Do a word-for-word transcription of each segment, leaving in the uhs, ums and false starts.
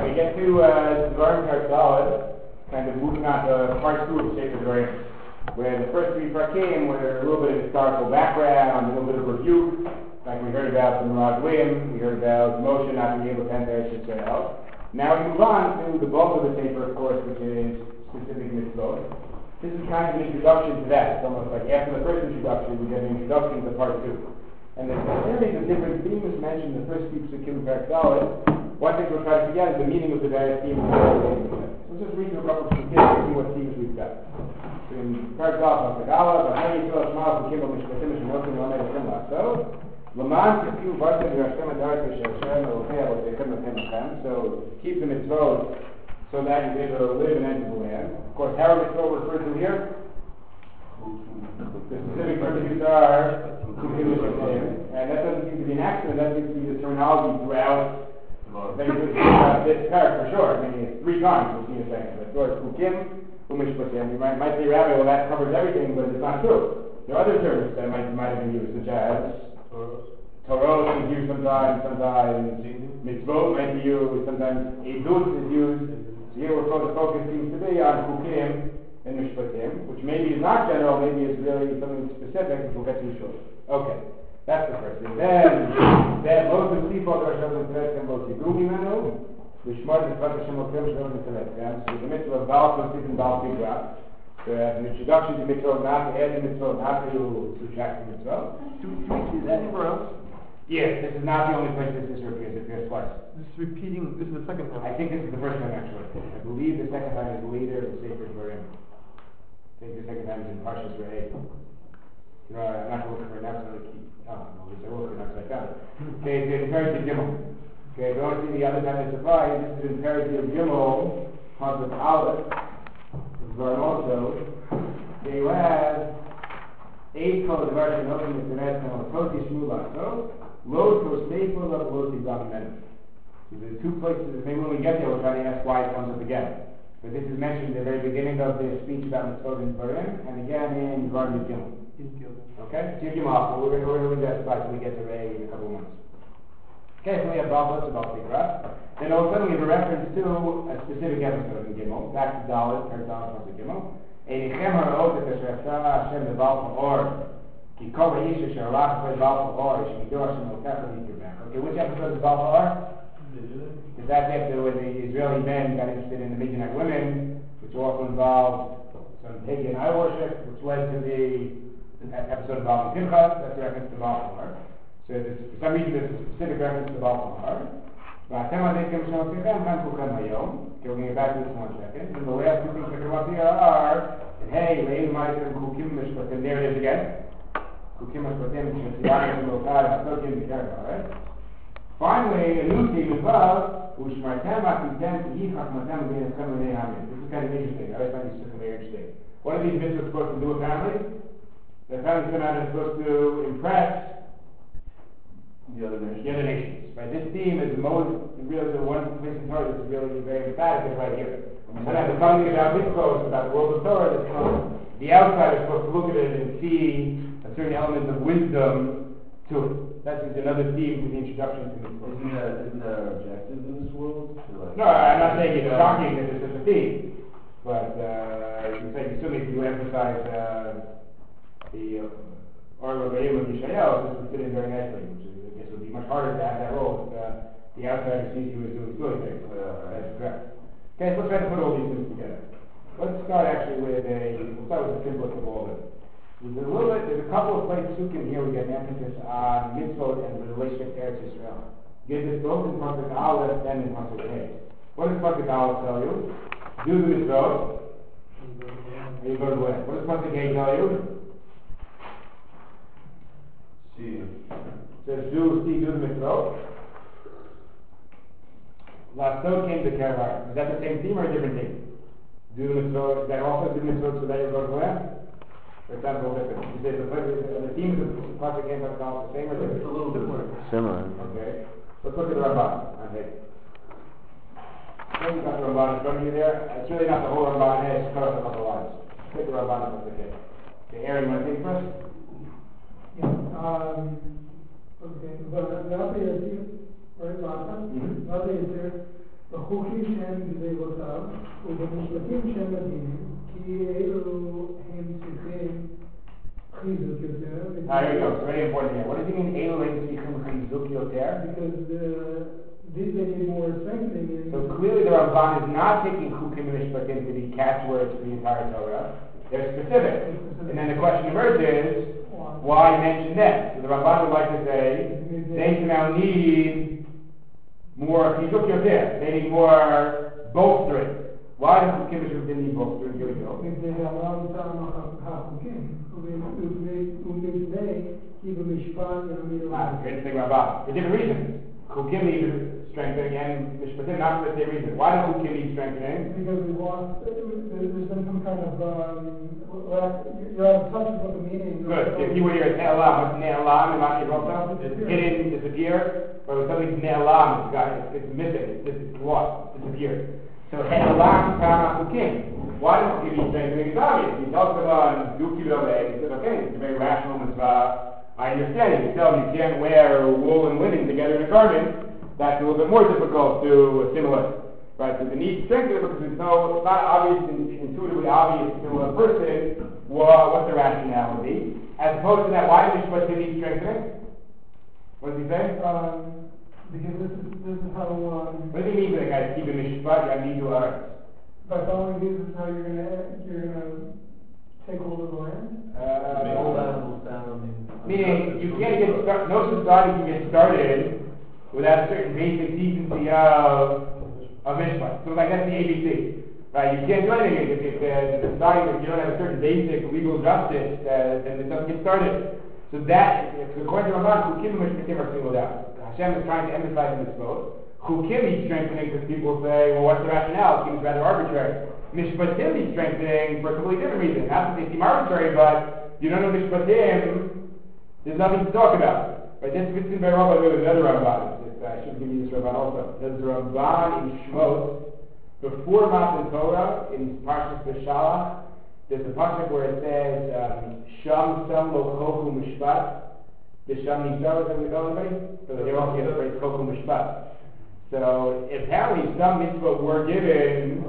we get to uh, Dvarim Perek, kind of moving on to part two of Sefer Dvarim, where the first three Parakim were a little bit of historical background, a little bit of review, like we heard about from Rod William, we heard about Moshe not being able to enter Eretz Yisrael. Now we move on to the bulk of the Sefer, of course, which is specific mitzvot. This is kind of an introduction to that. It's almost like after the first introduction, we get an introduction to part two. And there's a series of different themes mentioned in the first few Psukim Perek Dalet. One thing we'll try to figure out is the meaning of the various themes. Let's just read through a couple of Psukim and see what themes we've got. So in Perek Dalet, V'Hagala, V'Hari Yisrael Shema Psukim V'Mishpatim V'Shenotim V'Amei Hashem L'Aso L'man Tzifiu V'Ashem V'Hashem Adaret V'Shem Elohei Avotechem L'Chem L'Chem. So keep the mitzvot so that you're able to live and enter the land. Of course, how are mitzvot referred to here? The specific purposes are and that doesn't seem to be an accident, that seems to be the terminology throughout this parak for sure. I mean, it's three times, we'll see in a second. But so it's Kukim, Umishpatim. You might, might say, Rabbi, well, that covers everything, but it's not true. There are other terms that might, might have been used, such as Torah is used sometimes, sometimes Mitzvot might be used, sometimes Edut is used. So here we're supposed to focus seems to be on Kukim and Mishpatim, which maybe is not general, maybe it's really something specific, which we'll get to shortly. Okay, that's the first thing. Then, then most of the people are showing the Teretz and both Yidumi Menu, which might be the Hashem of Kim showing the Teretz. So the mitzvah of Baal Tosit and Baal Tigra. So as an introduction to mitzvah, not to add the mitzvah, not to subtract the mitzvah. Do we see that anywhere else? Yes, this is not the only place this is appears. It appears twice. This is repeating. This is the second time. I think this is the first time actually. I believe the second time is later in Sefer Dvarim. I think the second time is in Parshas Re'eh. You know, I'm not looking right now, so I'm going to keep. Oh, no, at least I will look at it. Okay, it's in Perek Gimel. Okay, if you want to see the other time it's applied, this is in Perek Gimel, Pasuk Aleph, Dvarim also. Okay, you have eight called the verse and open the Teretz and Otot Yishmu Lasso, Lo Tosefo Lo Lo Tigam Menu. So the two places, maybe when we get there, we'll try to ask why it comes up again. But this is mentioned at the very beginning of the speech about Mitzvot and Dvarim, and again in Dvarim Gimel. Okay, so you off, but we're going to read that slide when we get to Ray in a couple of months. Okay, so we have Baal Tosit, Baal Tigra. Then all of a sudden we have a reference to a specific episode in Gimel, back to Dalet, Perek Dalet, Pasuk Gimel. Eichem ha'ot et asher asa Hashem leBaal Pa'or, ki kol ha'ish asher halach b'Baal Pa'or, shemido Hashem Elokecha v'yikirbecha. Okay, which episode is Baal Pa'or? Because that's after when the Israeli men got interested in the Midianite women, which also involved some pagan idol worship, which led to the episode of Baal Pinchas. That's a reference to Baal Pa'or. So there's, for some reason there's a specific reference to Baal Pa'or. Okay, we're going to get back to this one second. And the last two things that come up here are, hey, Kukim Mishpatim, there it is again. Kukim Mishpatim, finally, a new theme as well, this is kind of interesting. I always find these very interesting. What are these mitzvahs supposed to do apparently? The apparently are supposed to impress the other nations. The other nations. Right? This theme is the most, really the one place in Torah that's really very emphatic is right here. And as we're talking about mitzvot, about the world of Torah, that's the outsider is supposed to look at it and see a certain element of wisdom to it. That is another theme to the introduction to mitzvot. Isn't that, isn't that our objective in this world? Like no, I'm not saying it's shocking that there's such a theme. But uh, you say, assuming if you emphasize uh, the Or Re'eh of Yishayahu, this would fit in very nicely, which is, I guess it would be much harder to have that role if uh, the outsider sees you as doing good things. Uh, that's correct. Okay, so let's try to put all these things together. Let's start actually with a, we'll start with the simplest of all of it. There's a little bit, there's a couple of places in here we get an emphasis on mitzvot and the relationship to Eretz Yisrael. Get this both in Pasuk Aleph and in Pasuk Hey. What does Pasuk Aleph tell you? Do the mitzvot, and you go to the land. What does Pasuk Hey tell you? See. Says do, see, do the mitzvot. Lasso came to Keravar. Is that the same theme or a different theme? Do the mitzvot, is that also do the mitzvot so that you go to the land? Or it sounds a little different. You say the, the themes of the Pasuk came to Keravar the same or different? It's a little different. Similar. Okay. Let's look at the Ramban on Hey. Maybe got the Ramban in front of you there. It's really not the whole Ramban. Hey, it's cut off a couple lines. Take the Ramban on Pasuk Hey. Okay, Aaron, you want to take it first? Yeah. Um, okay. But Rabbi Yasir, right? Last time, Rabbi Yasir, בחוקים שהם גזירותיו, ובמשפטים שהם מדינים, כי אלו הם צריכים חיזוק יותר. Ah, here we go. It's very important here. What does he mean, Elu Ein Tzrichim Chizuk Yoter? Because uh, these they need more strengthening. In So clearly the Ramban is not taking Chukim and Mishpatim to be catchwords for the entire Torah. They're specific. And then the question emerges, why mention them? So the Ramban would like to say, they now need more Chizuk Yoter. They need more bolstering. Why does Chukim and Mishpatim need bolstering? Here we go. מפני העולם טעם החוקים, ומפני כי במשפט יעמידו. Ah, great thing Ramban. For different reasons. Chukim need strengthening and Mishpatim not for the same reason. Why do Chukim need strengthening? Because we lost, there's been some kind of, um, lack, you're out of touch with what the meaning. Good. The keyword here is ne'elam. What's ne'elam in Rashi Rosa? It's hidden, disappeared. But when something's ne'elam, it's got, it's, it's missing, it's, it's lost, it's disappeared. So ne'elam kama chukim. Why do Chukim need strengthening? It's obvious. He tells them on Duki B'Alei, he says, okay, it's a very rational mitzvah. I understand it. You tell them you can't wear wool and linen together in a garment. That's a little bit more difficult to assimilate. Right? So the need to strengthen it because it's, no, it's not obvious, intuitively obvious to a person well, what the rationale would be. As opposed to that, why do Mishpatim need strengthening? What does he say? Um, because this is, this is how, um, What does he mean by that guy? Keep a Mishpat, you need to learn. by following these is how you're gonna, you're gonna take hold of the land? Uh, Make all animals sound. meaning, you can't get started, no society can get started without a certain basic decency of a mishpat. So like that's the A B C. Right? You can't do anything if, if, uh, the society, if you don't have a certain basic legal justice, uh, then it doesn't get started. So that, according to Ramban, Chukim and Mishpatim are singled out. Hashem is trying to emphasize in this vote. Chukim needs strengthening because people say, well, what's the rationale? It seems rather arbitrary. Mishpatim needs strengthening for a completely different reason. Not that they seem arbitrary, but you don't know Mishpatim, there's nothing to talk about. Right? This fits in very well, by the way, with another Ramban. I should give you this Ramban also. There's a Ramban in Shmos, before Matan Torah, in Parshas Beshalach, there's a pasuk where it says, um, Sham Sam Lo Choku Mishpat, the Sham Nizar, is that what we call anybody? So they also get the phrase Choku Mishpat. So apparently some mitzvot were given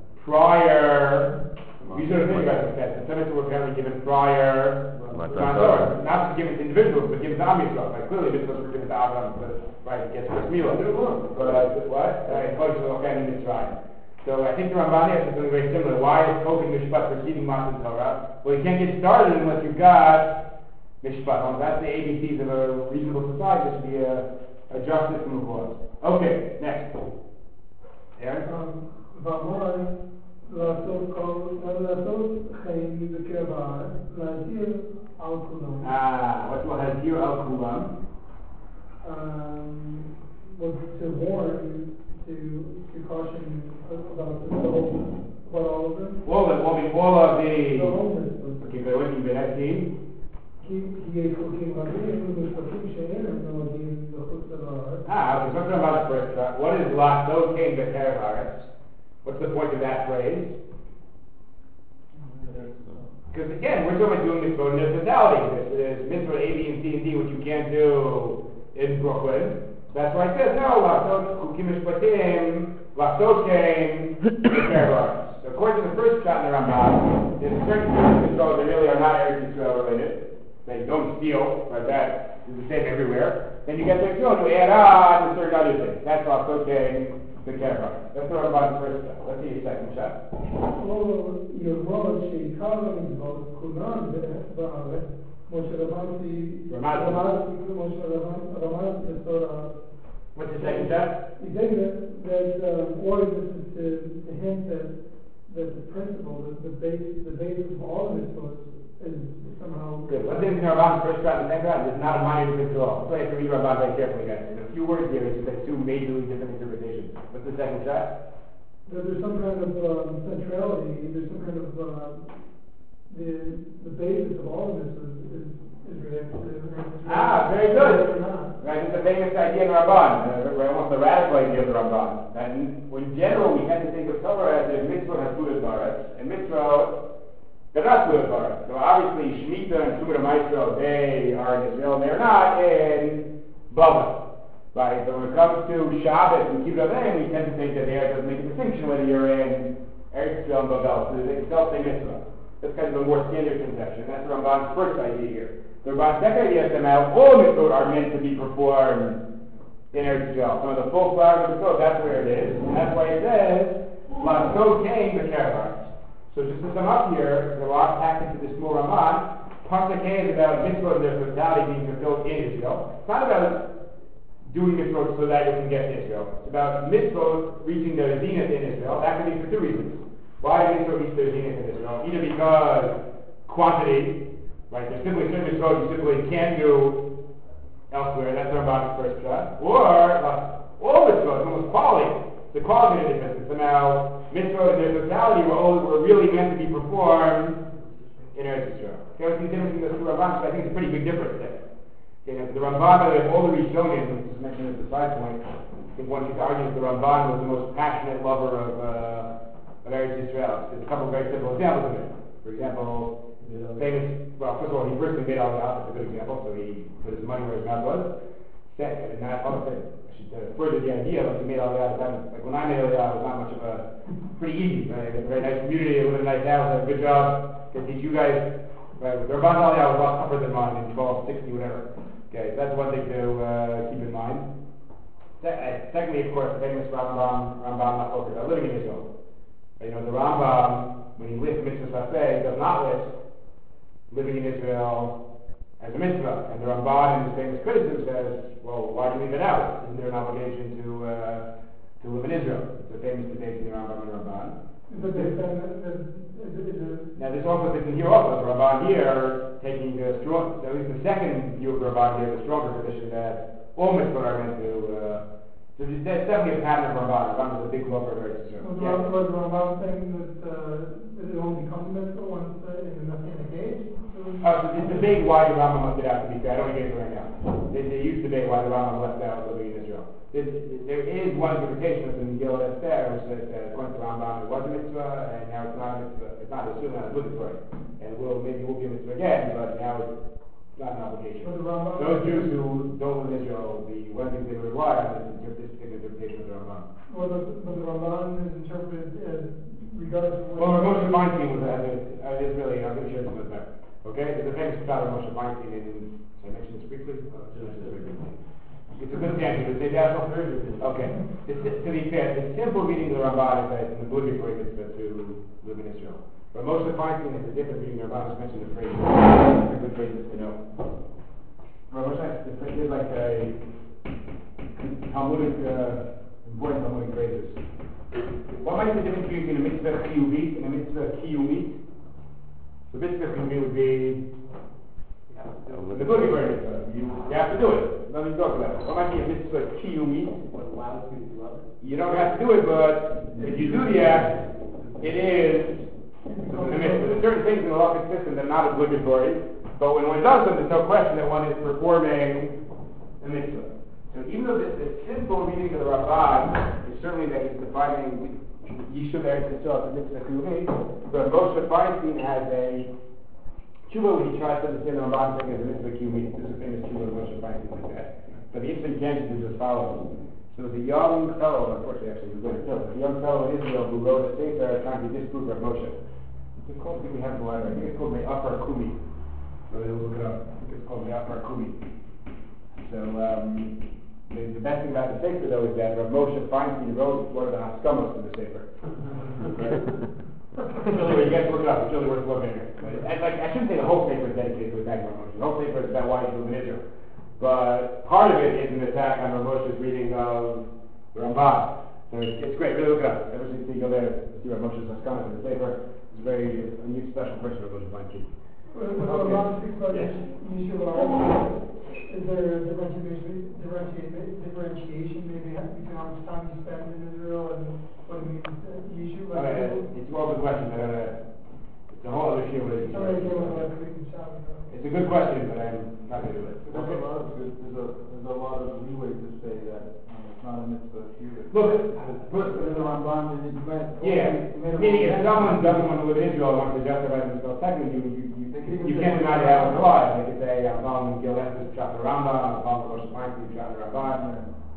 prior, you sort of think about this, that some mitzvot were apparently given prior Matan Torah. Not given to individuals, but given to Am Yisrael. Like clearly mitzvot were given to Abraham, because, right, it gets first Milah. But uh, what? Right, so I think the Ramban here says something very similar. Why is Chokim Mishpat preceding Matan Torah? Well, you can't get started unless you've got Mishpat. Well, that's the A B Cs of a reasonable society. There should be a, a just system of laws. Okay, next. Aaron? ואמר לעשות חיים בקרב הארץ, להזהיר על כולם. Ah, what's להזהיר al kulam? Um, was to warn, to to caution about the whole, about all of them. All of, all of, all of the... The homeless. Okay, but what do you mean, that's the... כי יש חוקים רבים ומשפטים שאינם נוהגים בחוץ לארץ. Ah, okay, so let's talk about this first. Uh, what is Lachdo Kain B'Kerev Haaretz? What's the point of that phrase? Because again, we're talking about doing mitzvot in their totality. There's, there's mitzvot A, B, and C, and D, which you can't do in Brooklyn. That's why it says, no, Lachdo Chukim Mishpatim, Lachdo Kain B'Kerev Haaretz. So according to the first shot in the Ramban, there's certain things that really are not Eretz Yisrael related. They don't steal, right? That is the same everywhere. Then you get the children who add on to certain other things. That's also okay, the camera. Let's talk about the first step. Let's see your second shot. או ירמוז שעיקר המצוות כולן בארץ, כמו שרמזתי, רמזתי כמו שרמזתי בתורה. What's the second shot? You think that, that um, or this is to, to hint that, that the principle, that the base, the basis of all of mitzvot is somehow... Good. One thing in Ramban, the first shot and the second shot, is not a minor difference at all. So you have to read Ramban very carefully, guys. In a few words here, it's like two majorly different interpretations. What's the second shot? That there's some kind of um, centrality, there's some kind of... Uh, the the basis of all of this is, is, is related to... Ah, very good. Or not. Right, it's a famous idea in Ramban, uh, almost a radical idea of the Ramban. That in, in general, we tend to think of Torah as a mitzvah hasudas baretz, and mitzvah they're not hasudas baretz. So obviously, Shemitah and Shumat Maestro, they are in Israel, they're not in Babel. right? But when it comes to Shabbos and Kibbutz Avim, we tend to think that the Eretz doesn't make a distinction whether you're in Eretz Yisrael and Babel, so they still say mitzvah. That's kind of a more standard conception. That's the Ramban's first idea here. The Ramban's second idea is somehow all mitzvot are meant to be performed in Eretz Yisrael. Some of the full flowers of the mitzvot, that's where it is, and that's why it says, Lasso came the Keravar. So just to sum up here, there's a lot packed into this more Ramban. Pasuk K is about mitzvot and their totality being fulfilled in Israel. It's not about doing mitzvot so that you can get to Israel. It's about mitzvot reaching their zenith in Israel. That could be for two reasons. Why do mitzvot reach their zenith in Israel? Either because quantity, right? There's simply certain mitzvot you simply can't do elsewhere. That's Ramban's first shot. Or uh, all mitzvot, almost quality. The qualitative difference is somehow mitzvot in their totality were, only, were really meant to be performed in Eretz Yisrael. Okay, what's the difference between those two Rambans? I think it's a pretty big difference there. Okay, now, the Ramban of all the Rishonim, which is mentioned as the side point, I think one could argue that the Ramban was the most passionate lover of, uh, of Eretz Yisrael. There's a couple of very simple examples of it. For example, famous, well, first of all, he personally made Aliyah, that's a good example, so he put his money where his mouth was. Second, and not all of it. To further the idea, like he made all the other time, like when I made all the other, it was not much of a, pretty easy, right? A very nice community, I live in a nice house, I have a good job, can teach you guys, right? The Ramban Aliyah was a lot tougher than mine in twelve sixty, whatever. Okay, so that's one thing to uh, keep in mind. Se- uh, secondly, of course, the famous Rambam, Rambam Machloket about living in Israel. You know, the Rambam, when he lists mitzvah saseh, does not list living in Israel as a mitzvah. And the Ramban in his famous criticism says, well, why do you leave it out? Isn't there an obligation to uh, to live in Israel? It's a famous debate in the Rambam and Ramban. But they said that, that, is it, is it, Now this also fits in here also. The Ramban here taking the strong, at least the second view of the Ramban here, the stronger position that all mitzvot are meant to. Uh, so there's definitely a pattern of Ramban. Ramban is a big lover of Eretz Yisrael. was the Yeah. was the Ramban saying that, uh, that it only becomes a mitzvah once uh, in the Messianic age? Oh, so there's debate why the Rambam left it out, to be fair. I don't want to get into it right now. They, they used to debate why the Rambam left out living in Israel. There's, there is one interpretation of the Megillah Esther, which says that according to the Rambam it was a mitzvah, and now it's not a mitzvah. It's not, it's still not obligatory. And will maybe will be a mitzvah again, but now it's not an obligation. But the Rambam, Those Jews who don't live in Israel, the one thing they would rely on is this particular interpretation of the Rambam. well, the, but the Ramban is interpreted as regardless of what. Well, Moshe Feinstein was uh, uh, is really, I'm going to share some of that. Okay, there's a famous shot of Moshe Feinstein in, should I mention this briefly? Oh, should I mention this very briefly? It's a good tangent, but say that. Okay, it's, to be fair, the simple reading of the Ramban is that it's an obligatory mitzvah to live in Israel. But Moshe Feinstein has a different reading of the Ramban, just mentioned the phrase. It's a good phrase to know. Well, Moshe, the phrase is like a Talmudic, uh, important Talmudic phrases. What might be the difference between a mitzvah kiyuvit and a mitzvah kiyumit? The mitzvah would be the obligatory mitzvah. You, you have to do it. Nothing to talk about. What might be a mitzvah kiyumi? What allows you to do it? You don't have to do it, but if you do the act, it is a mitzvah. There's certain things in the halachic system that are not obligatory, but when one does them, there's no question that one is performing a mitzvah. So even though the, the simple reading of the Ramban is certainly that he's defining Yishuv Eretz Yisrael as a mitzvah kiyumi, but Moshe Feinstein has a tshuva where he tries to understand the Ramban thing as a mitzvah kiyumi. This is a famous tshuva of Moshe Feinstein like that. But the interesting tangent is as follows. So the young fellow, unfortunately actually he was later killed, but the young fellow in Israel who wrote a sefer trying to disprove Rav Moshe. It's called, I think we have the letter, I think it's called Me'afar Kumi. So they'll look it up. I think it's called Me'afar Kumi. So um, the, the best thing about the sefer though is that Rav Moshe Feinstein wrote one of the Haskamas to the sefer. It's really worth, you guys look it up, it's really worth looking at. And like, I shouldn't say the whole paper is dedicated to attacking Rav Moshe. The whole paper is about why he's moving Israel. But part of it is an attack on Rav Moshe's reading of the Ramban. So it's, it's great, really look it up. Ever since you go there, see Rav Moshe's Haskamas in the paper. It's a very a new special person Rav Moshe Feinstein. When the Ramban speaks about Yes. Yishuv, is there a differentiation, differentiation, differentiation maybe between how much time you spend in Israel and what it means to Yishuv? Like, Okay, it's all good questions. I don't know. It's a whole other field. That somebody came up last week in Shabbos. It's a good question, but I'm not going to do it. There's a lot of, there's a, there's a lot of leeway to say that um, it's not a mitzvah here. Look, But in the Ramban, then you went. yeah, you made a meaning if whole someone mess. doesn't want to live in Israel and wants to justify themselves secondly, you, you, you, you can't deny they have a lie. They could say, I'm following Gil Estes, shot in the Rambam, I'm following Moshe Feinstein, shot in the Ramban.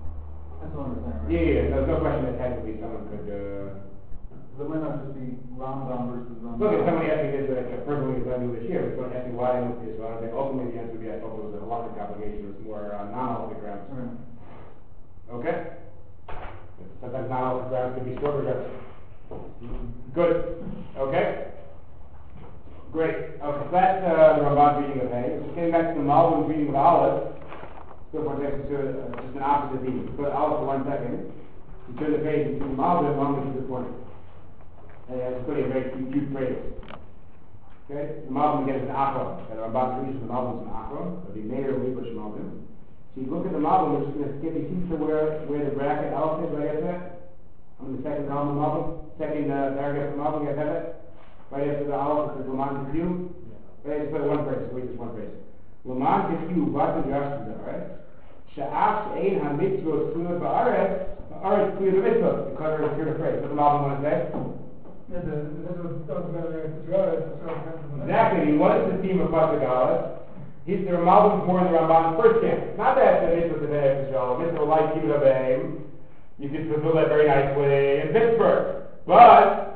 That's what I'm saying, right? Yeah, yeah, there's no question that technically someone could, uh, There might not just be Rambam versus Rambam. look, if somebody asked me this, like, a person who is going to do this year, if someone asked me why I moved this, well, I think ultimately the answer would be I thought it was a halachic obligation, it was more uh, non-halachic grounds. Right. Okay? Sometimes non-halachic grounds could be stronger grounds. Good. Okay? Great. Okay, so that's uh, the Ramban's reading of hay. So getting back to the Malbim's reading of Aleph, still for a second to uh, just an opposite theme. Put Aleph for one second. You turn the page and see the Malbim, only to the point. And it's really a very cute, cute phrase. Okay? The Malbim again is an Akron. The Ramban's reading of the Malbim is an Akron. So the Meir Libush Malbim. So you look at the Malbim, we're just going to skip. You see to where, where the bracket Aleph is, right after that? I'm in the second column of the Malbim. Second uh, paragraph of the Malbim, you guys have that? Right after the Aleph, it says Laman Kefyu. Right, just put one phrase, wait, just one phrase. Laman Kefyu, Bata Josh Zara. Sha'af She'ein HaMitzvot Tzuyot Ba'aretz, Ba'aretz Tzuyot HaMitzvot. The clever is here to phrase. What does the Malbim want to say? Yeah, the, the mitzvah talks about it, it's Torah, it's Torah. Exactly. What is the theme of Pasuk Aleph? He's the Malbim's more in the Ramban's first camp. Not that the mitzvah to B'nai Yisrael, mitzvah like Kibbutz Abayim. You can fulfill that very nicely in Pittsburgh. But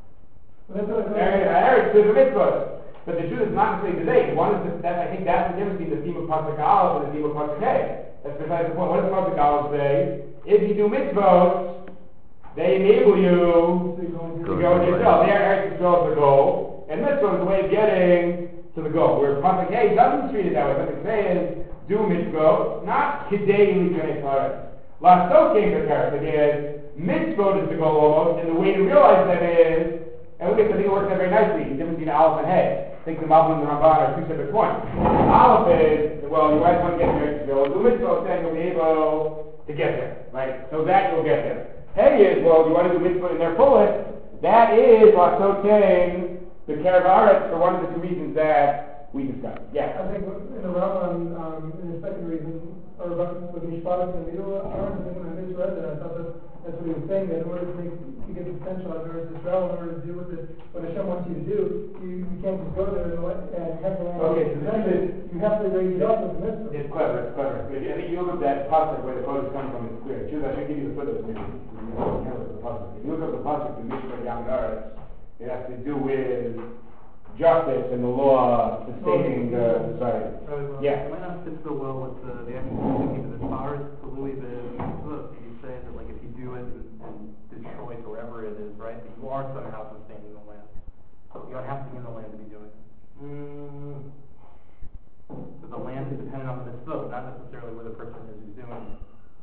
Eretz is a mitzvah. But the truth is not necessarily today. One is the, that I think that's the difference between the theme of Pasuk Aleph and the theme of Pasuk Hey. That's precisely the point. What does Pasuk Aleph say? If you do mitzvot, they enable you to go to yourself. There, Eretz Yisrael is the goal, and mitzvah is the way of getting to the goal. Where Pasuk Hey doesn't treat it that way. What it's saying is do mitzvot, not kidei l'kanei haaretz. Lasso came to Paris. Again, mitzvot is the goal almost, and the way to realize that is. And look at, I think it works out very nicely. The difference between Aleph and Hey. I think the Malbim and the Ramban are two separate points. Aleph is, well, you might want to get there to go. The mitzvah is saying you'll be able to get there, right? So that you'll get there. Hey is, well, you want to do mitzvah in their fullest. That is Lasotein, the Keravaretz, for one of the two reasons that we discussed. Yeah. I think in the Ramban, um, in the second reason, or about with Mishpat in the middle, I think when I misread that, I thought that that's what he was saying, that in order to make, to get the potential out of Eretz Yisrael, in order to do what, the, what Hashem wants you to do, you, you can't just go there and, let, and have the land. Okay, so this is, you have to raise it up with the mitzvah. it's clever, it's clever. But I think you look at that pasuk where the quote is coming from, it's clear. Choose, I should give you the footnotes maybe. If you look at the pasuk, the Mishnah Yam Eretz, it has to do with justice and the law sustaining the society. Yeah. It might not fit so well with the, the actual thinking, but as far as the Louis the mitzvah, you say that like if you do it and, and destroy it wherever it is, right, that you are somehow sustaining the land. You don't have to be in the land to be doing it. Mm. So the land is dependent on the mitzvah, not necessarily where the person is who's doing it.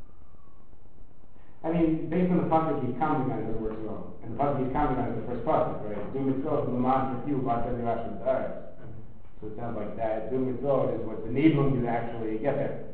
I mean, based on the pasuk he's counting on, it doesn't work so well. And the pasuk he's counting on is the first pasuk, right? Do mitzvot from the man for you, about every action of the earth. So it sounds like that. Doing mitzvot is what's enabling you to actually get there.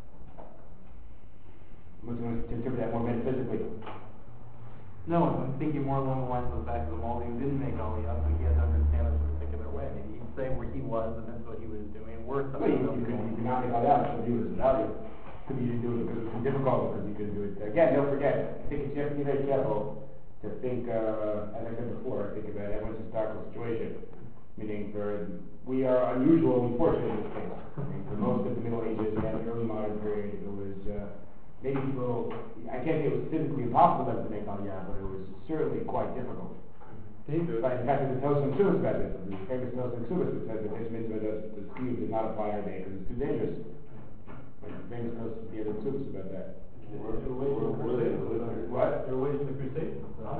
I'm going to interpret that more metaphysically. No, I'm thinking more along the lines of the fact that the Maldi didn't make Aliyah, but he had to understand it in a particular way. Maybe he'd say where he was, and that's what he was doing. We're Well, you, you, could, you could not make Aliyah, so you was value. Could be you didn't do it because it was too difficult, because you couldn't do it. Again, don't forget, I think you have to be very careful to think, uh, as I said before, think about everyone's historical situation. Meaning, for we are unusually fortunate in this case. I mean, for most of the Middle Ages and the early modern period, it was uh, maybe people, I can't say it was physically impossible for them to make Aliyah, but it was certainly quite difficult. But in fact, there's a Tosin Ksubas about this. There's a famous Tosin Ksubas that says that this mitzvah does, the sleeve does not apply today because it's too dangerous. Like the famous Tosin the other Ksubas about that. What? They're waiting for crusade.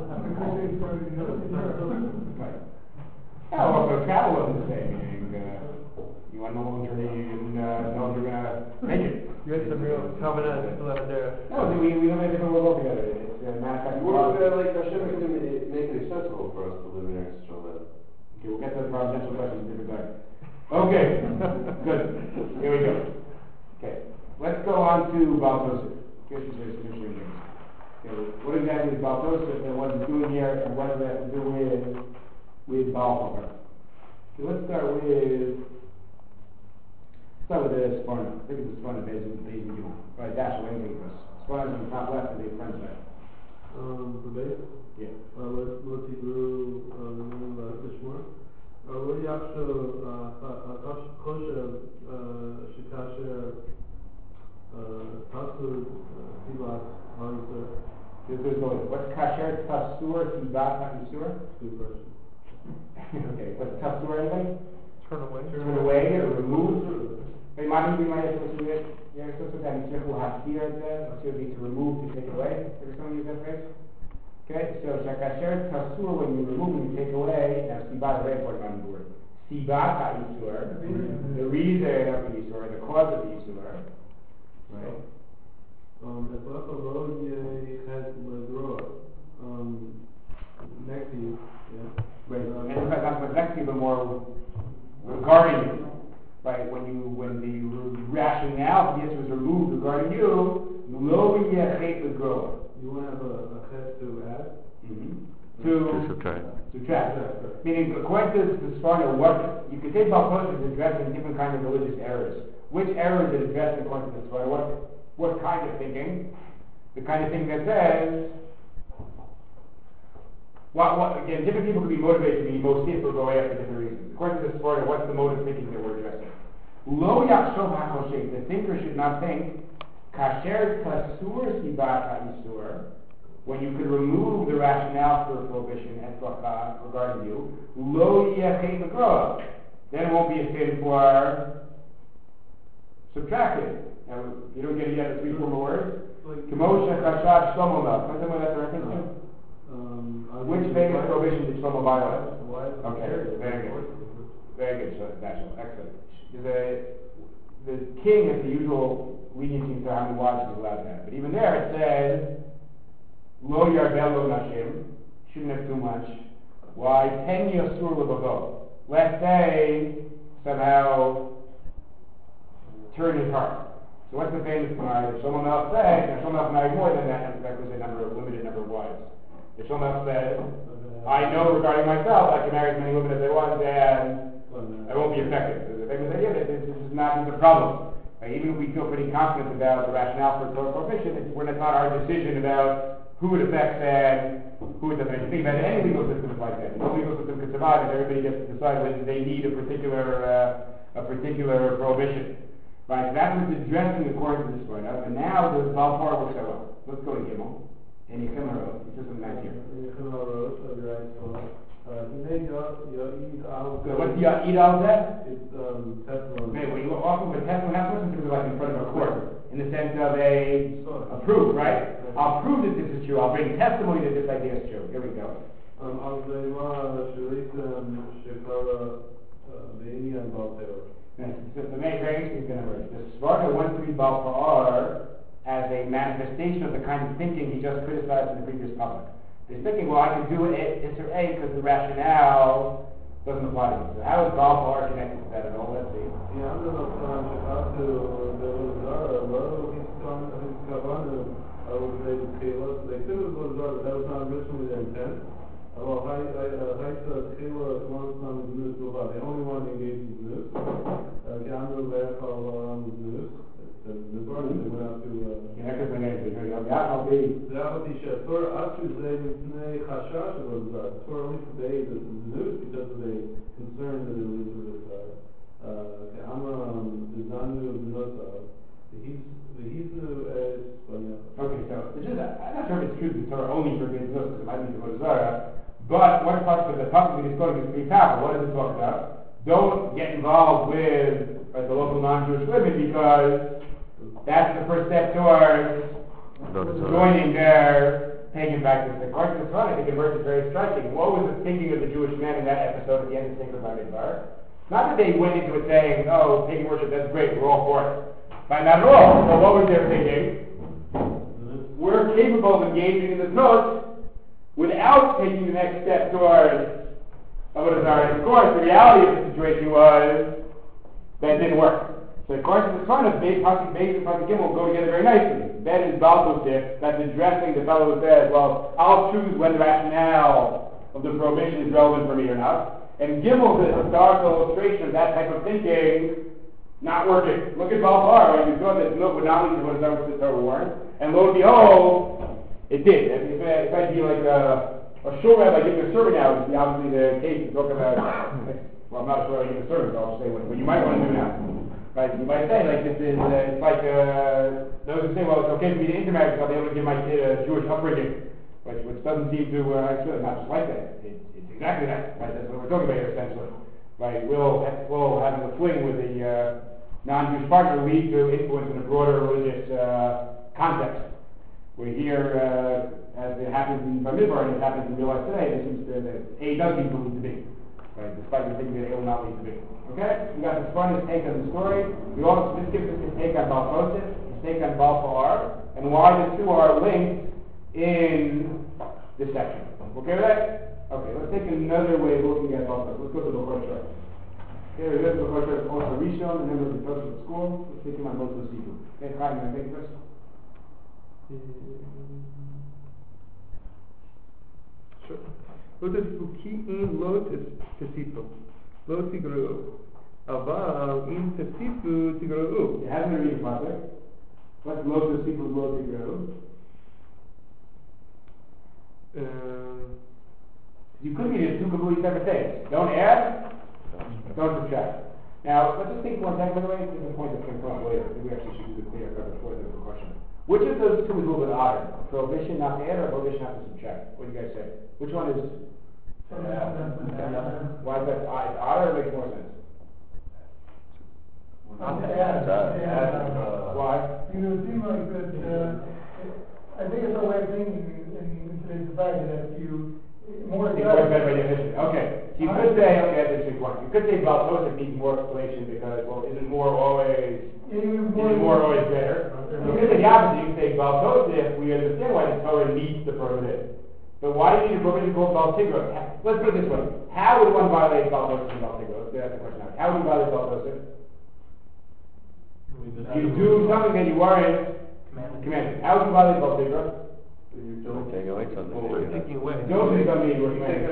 Right. Yeah, well, so travel wasn't the same. Meaning, uh, you went on a long journey, you didn't uh, know if you were going to make it. You had some real covenant still out there. No, we, we live in a different world altogether. It's a matter of fact. We're uh, like Hashem is going to make it accessible for us to live in Eretz Yisrael. Okay, we'll get to the providential questions a different time. Okay, good. Here we go. Okay, let's go on to Baal Tosef. Okay, what exactly is Baal Tosef and what it's doing here, and what does it have to do with with Baal Chomer? Okay, let's start with let's start with the Sparna. I think it's the Sparna based in based in Gimel. Right, Dash, what do you think of us? Sparna's on the top left, and the French side. Um, the base? Yeah. לא תגרו מילים לשמור. לא יחשוב חושב שכאשר תעשו תפילת answer. This is going, what's kasher tasur sibat ha'isur? Good question. Okay, what's tasur anybody? Turn away. Turn away or remove? Hey, Mami, we might have to see it. Yeah, so sometimes you will have fear there, or fear to remove, to take away. Ever someone use that phrase? Okay, so shakasher tasur, when you remove and you take away, now sibat, very important on the word. Sibat ha'isur, the reason of the isur, the cause of the isur, right? Um, if lo yechet legro, um, next to you, yeah. Right, Um, and in fact, not much next to you, but more regarding you. Right, when you, when the rationale for the answer is removed regarding you, lo yechet legro. You want to have a, a chet to add? Mm-hmm. To To subtract. subtract. Subtract. Meaning, according to the Sforno, what you could say Baltosh is addressing different kinds of religious errors. Which error is it addressing according to the Sforno? What what kind of thinking? The kind of thinking that says, what what again? Different people can be motivated to be mosif or go after different reasons. According to the Sforno, what's the mode of thinking that we're addressing? Lo yachshov hachoshek. The thinker should not think kasher tasur sibat ha'isur. When you could remove the rationale for prohibition and tzlacha regarding you, lo yechet legro, then it won't be a sin for subtracting. Now, you don't get it yet, the three formal words. Kemo shechashav shlomo la. Can I tell me that's the right thing to do? Um, I Which mean, famous why- prohibition did Shlomo violate? Why is it Okay, scary? very good. Very good, so that's excellent. The, the king has the usual leniency to how many wives he's allowed to have. But even there it says, Lo yarbel lo nashim, shouldn't have too much. Why? Ten yasur lebavo. Let's say, somehow, turn his heart. So what's the famous Gemara that Shlomo Melech said? Now Shlomo Melech married more than that, that was a number of, limited number of wives. The Shlomo Melech said, I know regarding myself, I can marry as many women as I want, and I won't be affected. So the famous idea that this is not a problem. Right? Even if we feel pretty confident about the rationale for Torah prohibition, it's when it's not our decision about who it affects and who it doesn't. If you think about it, any legal system is like that. No legal system can survive if everybody gets to decide whether they need a particular uh, a particular prohibition. Right? So that's what it's addressing according to this point. And now the Balfour works out well. Let's go to Gimel. And Yechim HaRosh. He says something nice here. Yechim HaRosh, of your right soul. Hinei Ya'id al. So what's the Ya'id al there? It's um, testimony. Okay, when you often with testimony, not supposed to be like in front of a court, in the sense of a, a proof, right? I'll prove that this is true. I'll bring testimony that this idea is true. Here we go. Um, Al Zayma Shalitim Shekara Veini and Baltero. So the main very interesting thing is the Svarga wants to be Baal Pa'ar as a manifestation of the kind of thinking he just criticized in the previous topic. He's thinking, well, I can do it, it's or A, because the rationale doesn't apply to me. So how is Baal Pa'ar connected to that at all? Let's see. Yeah, I'm not saying Shekatu Belazar, Lo, he's gone, he's Kavanu, I would say the Tchila. They said it was Belazar, but that was not originally their intent. Well, Haisa Tchila, one son is Nus Luba. They only want to engage in Nus. Ganu Leachal Aram was Nus. The Nus, they went out to. Yeah, because my name is very young. That will be. That would be Sheh. Torah Atsu Zay Mipnei Chashash of Belazar. Torah only forbade the Nus because of a concern that it leads to Belazar. Amram Zanu B'nosav. He's he's as okay, so this is a, I'm not sure if it's true that Torah only forbids Nus, it might be the Zara, but one part of the topic that is going is pretty powerful. What does it talk about? Don't get involved with uh, the local non-Jewish women because that's the first step towards joining their pagan practice. According to this one, I think it verse is very striking. What was the thinking of the Jewish men in that episode at the end of Sacred Bamidbar? Not that they went into it saying, oh, pagan worship, that's great, we're all for it. But not at all. So what was their thinking? We're capable of engaging in the Tos without taking the next step towards Avodah Zarah. Of course, the reality of the situation was that it didn't work. So according to the front of Pasuk Beis and Pasuk Gimel go together very nicely. Ben is Baltosif, that's addressing the fellow who says, well, I'll choose when the rationale of the prohibition is relevant for me or not. And Gimel is a historical illustration of that type of thinking not working. Look at Balpar, right? You saw that no would not lead to what is done with the Torah warrant. And lo and behold, it did. I mean, if, I, if I'd be like a, a shul rabbi giving a sermon now, it would be obviously the case to talk about, well, I'm not a shul rabbi giving a sermon, so I'll just say what, what you might want to do now. Right, you might say, like, this is, uh, it's like, uh, those who say, well, it's okay for me to intermarry because I'll be able to give my kid a Jewish upbringing, which, which doesn't seem to, uh, actually, not just like that. It, it's exactly that, right? That's what we're talking about here, essentially. Right, will, will having a fling with a, uh, non-Jewish partner lead to influence in a broader religious, uh, context. We're here, uh, as it happens in Bamidbar and it happens in real life today, it seems to, that A does seem to lead to B. Right, despite we thinking that it will not lead to B. Okay? We got this fun take on the story. We also, this gives us his take on Baal Tosef, his take on Baal Pa'ar, and why the two are linked in this section. Okay with that? Okay, let's take another way of looking at Baal Tosef. Let's go to the Bechor Shor. Okay, we're going to the Bechor Shor, also Rishon, a member of the Tosef school. Let's take him on most of the people. Okay, Chaim, you want to take it first? Sure. Lotus Fuki in Lotus Tesipo. Lo Tigru. Aval in Tesipu Tigru. It hasn't been reading Pasuk. What's Lotus Tesipo, Lo Tigru? Um, You could read it two completely separate things. Don't add, don't subtract. Now, let's just think for one second, by the way, this is a point that's going to come up later. Maybe we actually should do the clear cut before the question. Which of those two is a little bit odder? A prohibition not to add or a prohibition not to subtract? What do you guys say? Which one is? Uh, why is that odd? It's odder or makes more sense? Not to add. Uh, Why? You know, it seems like that, uh, I think it's a way of thinking in, in today's society that you, more. It's more better by definition. Okay. So you could say, okay, that's an interesting point. You could say Baal Tosef needs more explanation because, well, isn't more always, isn't more always better? You could say the opposite. You could say Baal Tosef, we understand why the Torah needs to prohibit it. But why do you need a prohibition called Baal Tigra? Let's put it this way. How would one violate Baal Tosef and Baal Tigra? Let's get that question out. How would you violate Baal Tosef? You do something that you weren't commanded. How would you violate Baal Tigra? You don't take away something. We're taking away. Don't do something you were commanded,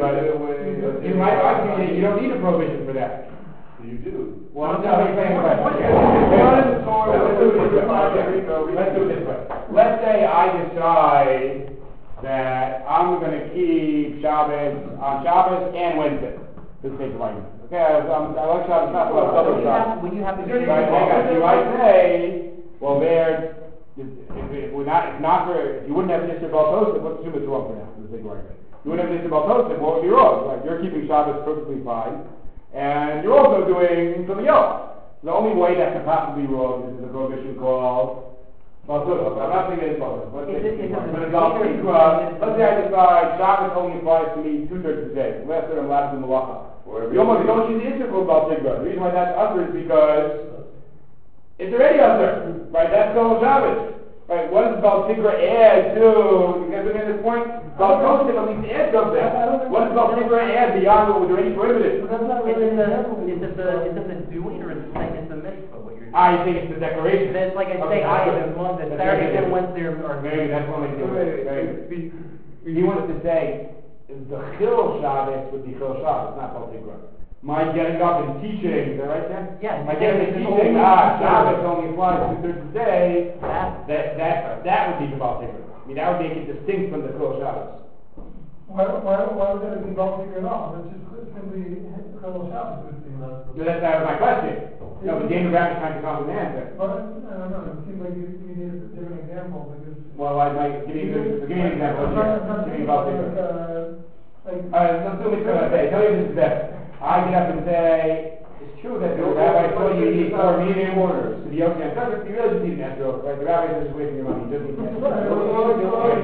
but you might argue that you don't need a prohibition for that. You do. Well, I'm not saying the question. Let's do it this way. Let's do it this way. Let's say I decide that I'm going to keep Shabbos on Shabbos and Wednesday. For the sake of argument. Okay, I, I'm, I like Shabbos, not about double Shabbos. When you have to. Right, hang on. You might say, well, there's, if, if we're not, if not for, if you wouldn't have an issue about Tosef, let's assume it's wrong for now, for the sake of argument. You wouldn't have an issue about Tosef, what would be wrong? Right, you're keeping Shabbos perfectly fine, and you're also doing something else. The only way that could possibly be wrong is a prohibition called Baal Tosef. I'm not saying that it's Baal Tosef. Let's say it's wrong. But in Baal Tigra, let's say I decide Shabbos only applies to me two-thirds of the day. Last third I'm allowed to do Malacha. You almost don't use the issue called Baal Tigra. The reason why that's under is because it's already under. Right? That's Kol Shabbos. Right? What does Baal Tigra add to? You guys looking at this point? Baal Tosef at least add something. What does Baal Tigra add beyond what was already prohibited? But that's not Is really it an example. the, is it the, is it the doing or is it saying it's a mitzvah, what you're doing? I think it's the declaration. It's like I Okay, say, I, that's the good. month, the That's Saturday very and good. Wednesday are. are- Very good. That's one way to do Wait, it. Very good. we- we- He wants to say the Chil Shabbos would be Chil Shabbos, not Baal Tigra. My getting up and teaching, is that right, Ken? Yeah. My getting up and it's teaching, only- ah, Shabbos only applies two thirds of the day. That, That that that would be the Baal Tigra. I mean, that would make it distinct from the Chil Shabbos. Why, why, why would that be Baal Tigra at all? That's just simply Chol Shabbos, it would seem. So that's that was my question. No, but Daniel Brown is trying to come up with an answer. But, I don't know, it seems like you, you need a different example, because. Well, I might give me give me an example. I'm trying, I'm trying to Give me think Baal about Tigra. like, uh, like. All right, let's do it this way. Okay, tell you this is better. I get up and say, it's true that the rabbi told you you need four meetings to be okay on Shabbos. You really just need an escrow, right? The rabbi is just wasting your money. You just need an escrow. Right,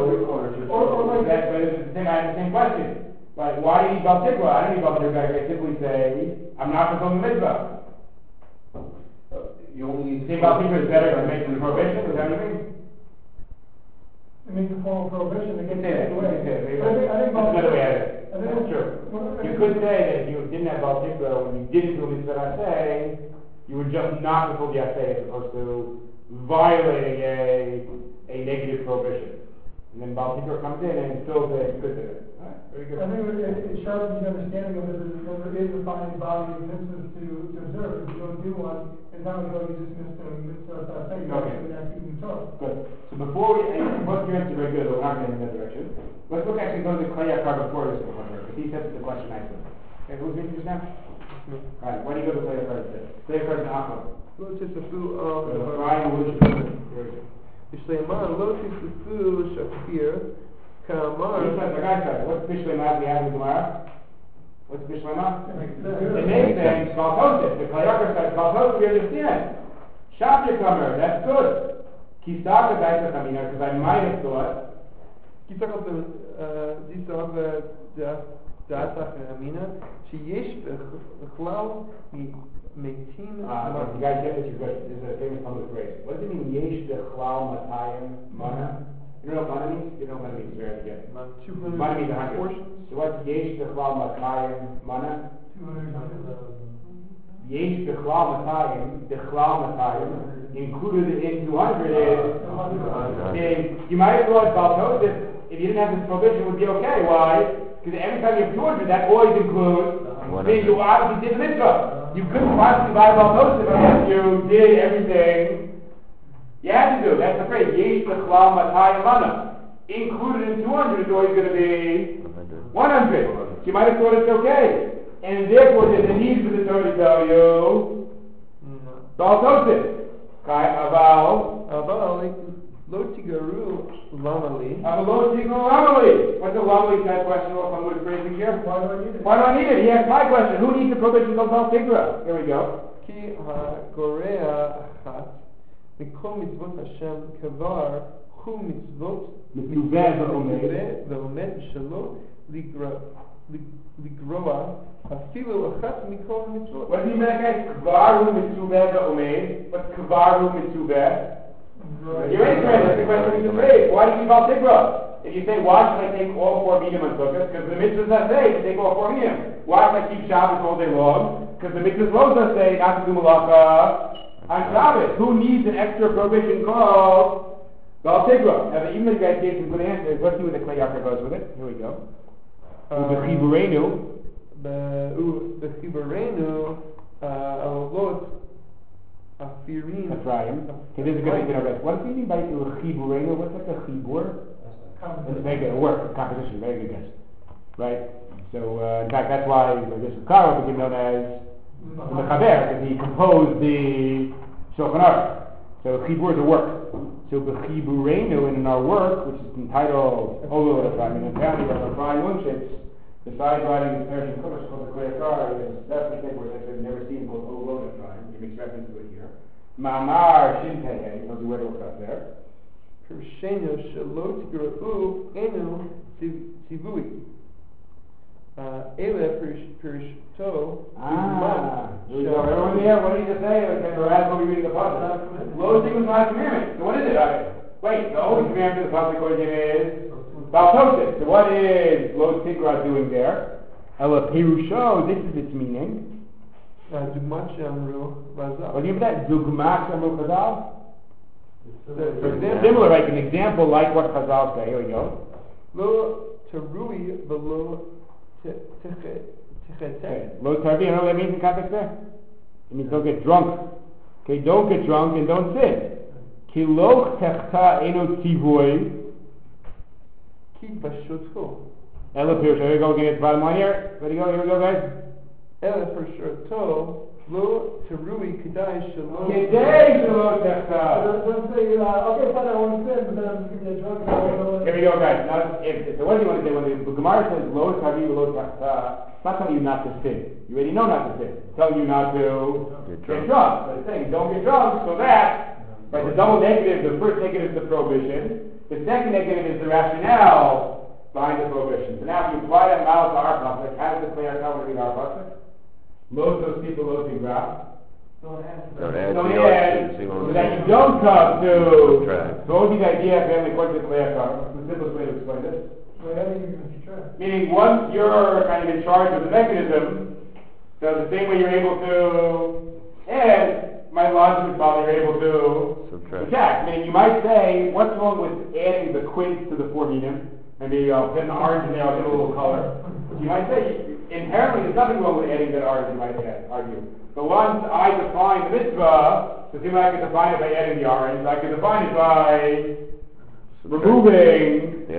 so, Or, or like. that, but it's the same, I have the same question. Like, why do you need Baal Tigra? I don't need Baal Tigra. I simply say, I'm not fulfilling the mitzvah. You only need. You think Baal Tigra is better than making the prohibition? Is that what you mean? It means a formal prohibition You against can say that. the You way. can say that. Maybe But I think, I think. that's another way at it. I think That's true. You could say that if you didn't have Baal Tigra, when you didn't do a mitzvah aseh, you would just not fulfill the aseh as opposed to violating a a negative prohibition. And then Baal Tigra comes in and fills it. You could say that. All right, very good. I think it, it it sharpens the understanding of it, that there is a fine body of mitzvahs to, to observe. If you don't do one, it's not like, oh, you just missed a mitzvah, so I say, you're Okay. actually not keeping Torah. Good. So before we, and both your answers are very good, but we're not going in that direction. Let's look actually go to the Klei Yakar before this one, because he sets the question nicely. Okay, who's reading just now? Alright, why do you go to Klei Yakar instead? Klei Yakar is an Achor. לא תספרו על So, דבר Brian, what is כזה. your בשלמה לא תספרו שפיר כאמר He says, the guy says, what's Bishlema we have in the Gemara? What's Bishlema? It makes sense. Baltosis. The Klei Yakar says, Baltosis, we understand. Shafir Kamer, that's good. Kisaka Daita Kamina, because I might have thought, כי צריך דיסה דעת אחמינה שיש בכלל מתים uh, if you guys get this, you've got, this is a famous public phrase. What does it mean, Yesh Bechlal Matayim Mana? You know what mana means? You know what mana means, very hard to get. two Mana means a hundred hundred. portions. So what's Yesh Bechlal Matayim Mana? Two hundred thousand. Yesh Bechlal Matayim, Bechlal Matayim, included in two hundred is, meaning, you might have thought Baltosis, if you didn't have this prohibition, would be okay. Why? Because every time you have two hundred, that always includes, meaning you obviously did the mitzvah. You couldn't possibly buy Baltosis unless you did everything you had to do. That's the phrase, Yesh Bechlal Matayim Mana. Included in two hundred is always going to be one hundred. So you might have thought it's okay. And therefore there's a need for the Torah to tell you, Baltosis. Okay, Aval. אבל לא תגרו למה לי Aval Tigro Lamali. What's a Lamali type question or some good phrasing here? Why do I need it? Why do I need it? He asked my question. Who needs a prohibition called Val Tigra? Here we go. כי הגורע אחת מכל מצוות השם כבר הוא מצוות מצווה ועומד. ועומד שלא לגרוע- לגרוע אפילו אחת מכל המצוות. What does he mean, guys? Kvaru Mitzuveh Va'omed. What's Kvaru Mitzuveh? You're answering that's the question we just raised. Why do you need Val Tigra? If you say, why should I take all four medium on Sukkot? Because the mitzvahs that say to take all four medium. Why should I keep Shabbos all day long? Because the mitzvahs also say not to do malacha on Shabbos. Who needs an extra prohibition called Val Tigra? Now, even though you guys gave some good answers, let's see where the Klei Yakar goes with it. Here we go. U'bechiburenu. בחיברנו העולות אפירים. Ephraim. Okay, this is a good thing to know, guys. What does he mean by U'chiburenu? What's like a chibur? It's very good. A work, a composition. Very good guess. Right? So, uh, in fact, that's why this Karo became known as the Mechaber, because he composed the Shulchan Aruch. So, chibur is a work. So, B'chiburenu, and in our work, which is entitled Olu Ephraim, and apparently Rabbi Brian Lundschitz, besides writing his Persian Chumash called the Klei Yakar, he has a separate thing where I've never seen called Olu Ephraim. He makes reference to it here. Ma'amar Shin Pei, he tells you where to look up there. פרשנו שלא תגרעו אינו ציווי. אלה פרשתו Ah, here we go. Everyone there, what did he just say? Okay, the last one we read the puzzle. Low thing was not a commandment. So what is it? Okay. Wait, the only commandment of the puzzle according to him is Baltosis. So what is Lo Tigra doing there? Ela Perusho, this is its meaning. דוגמת שאמרו רז"ל. What do you mean by that? Dugmat Amru Chazal? Example. Similar, like an example like what Chazal say. Here we go. לא תרוי ולא תחטא. Okay. Lo Tarvi, you know what that means in context there? It means don't get drunk. Okay, don't get drunk and don't sin. Ki lo techta eno tivoi. כי בשותו. Ela Pirush. Here we go again at the bottom line here. Ready to go? Here we go, guys. אלא פרשתו לא תרוי כדאי שלא. Kedei shelo techta. Don't, don't say, uh, okay, fine, I want to sin, but then I'm going to get drunk. and I don't know what- Here we go, guys. Now, if, so what do you want to say when the Gemara says lo tavi lo techta? It's not telling you not to sin. You already know not to sin. It's telling you not to Get get drunk. drunk. But it's saying don't get drunk, so that, right, the double negative, the first negative is the prohibition. The second negative is the rationale behind the prohibition. So now if you apply that model to our pasuk, how does the Klei Yakar read our pasuk? Most of those people lo tigra. Don't add So to yeah, the single so that you don't come to. Subtract. So what would be the idea, family, according to the Klei Yakar? What's the simplest way to explain this? Wait, I think you're going to subtract. Meaning, once you're kind of in charge of the mechanism, so the same way you're able to add, my logic would follow you're able to Subtract. subtract. Meaning, you might say, what's wrong with adding the quids to the four medium? Maybe I'll put an orange in there, I'll give it a little color. You might say, inherently, there's nothing wrong with adding that orange, you might add, argue. But once I define the mitzvah, the same way I can define it by adding the orange, I can define it by Subtract. removing The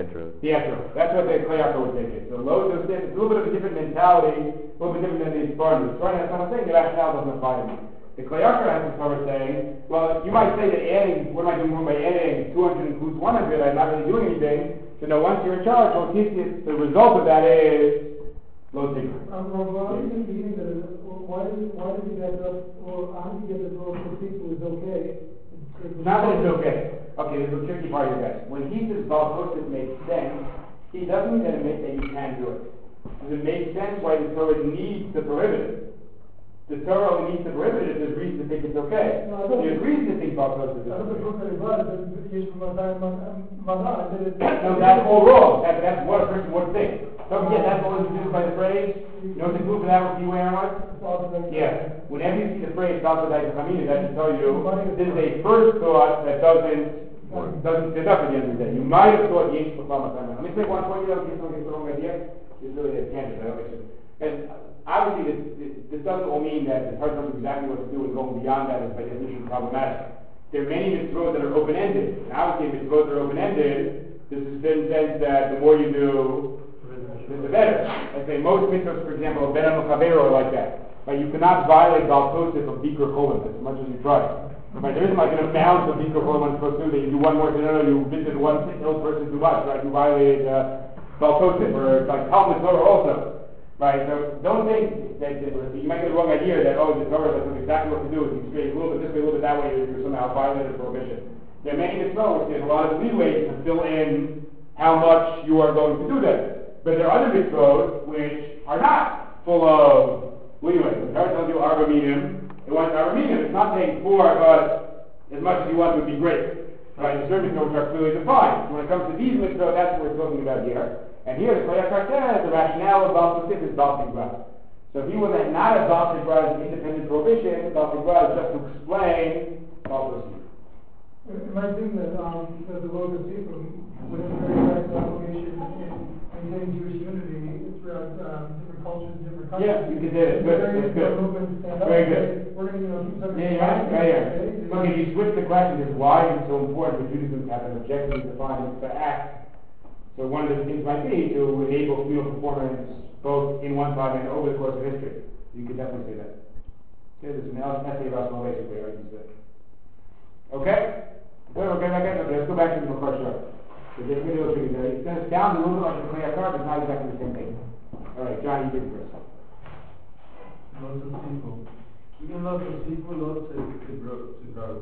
Pietro. Pietro. That's what the Klei Yakar would take it. So Lo Yosef, it's a little bit of a different mentality, a little bit different than the Spartan. The Spartan has someone saying the rationale doesn't apply to me. The Klei Yakar has the Torah saying, well, you might say that adding, what am I doing wrong by adding two hundred includes one hundred, I'm not really doing anything. So no, once you're in charge, well, the result of that is Lo Tigre. Um, well, well, I was in the beginning that, it- well, why did, why did you get that, or how did you get that Lo Tigre is okay? It's not that it's okay. Okay, there's a tricky part of this. When he says Baal Tosef makes sense, he doesn't mean that it makes that you can do it. Does it make sense why the Torah needs to prohibit it? The Torah only needs to prohibit it if there's reason to think it's okay. No, I don't There's think- reason to think Baal Tosef is I don't okay. think that it was, but used from Matan Mada, I did it. No, that's all wrong. That, that's what a person would think. Don't forget, that's all introduced by the phrase. You know what the clue for that was you, Aaron, was? Yeah. Whenever you see the phrase Salvadai Chamini, that should tell you this is a first thought that doesn't doesn't sit up at the end of the day. You might have thought Yesh B'Chlam Atam. Let me make one point here, in case someone gets the wrong idea. It's really a tangent, I don't make sense. And obviously, this, this, this doesn't all mean that the Torah tells you exactly what to do, and going beyond that is by definition problematic. There are many mitzvot that are open-ended, and obviously, mitzvot that are open-ended, there's a certain sense that the more you do, the better. Let's say most mitzvahs, for example, Ben Al-Chavero are like that. But you cannot violate Baal Tosef of Dikra Cholim as much as you try. Right? There isn't like an amount of Dikra Cholim one supposed to do that you do one more than another, you visit one ill person too much, right? You violated uh, Baal Tosef, or like Talmud Torah also. Right? So don't think that, that you might get the wrong idea that, oh, the Torah tells you exactly what to do, if you say a little bit this way, a little bit that way, you're, you're somehow violated prohibition. There are many mitzvahs which there's a lot of leeway to fill in how much you are going to do them. But there are other mitzvot which are not full of leeway. The Torah tells you arba minim, it wants arba minim. It's not saying four, but as much as you want would be great. Right? The certain mitzvot which are clearly defined. So when it comes to these mitzvot, that's what we're talking about here. And here the Klei Yakar says the rationale of Baal Tosef is Baal Tigra. So if he was not a Baal Tigra as an independent prohibition, Baal Tigra is just to explain Baal Tosef. It might seem that, um, that the Lo Yosef would have very practical application in maintaining Jewish unity throughout, um, different cultures, different countries. Yeah, you could do it. Good, Very that's good. movement stand up. Very and good. say, we're gonna, you know, keep something. Yeah, you're right, right here. Look, if you switch the question, is why is it so important for Judaism to have an objectively defined act? So one of the things might be to enable communal performance both in one time and over the course of history. You could definitely say that. Okay, there's an essay about small basically, right? Okay? Good, okay, okay, okay, let's go back to the Makar Shah. So there's going to go It's going to sound a little bit like the Klei Yakar, but it's not exactly the same thing. Alright, John, you take it first. Lots of people. Even lots of people, lots of to grow, to grow.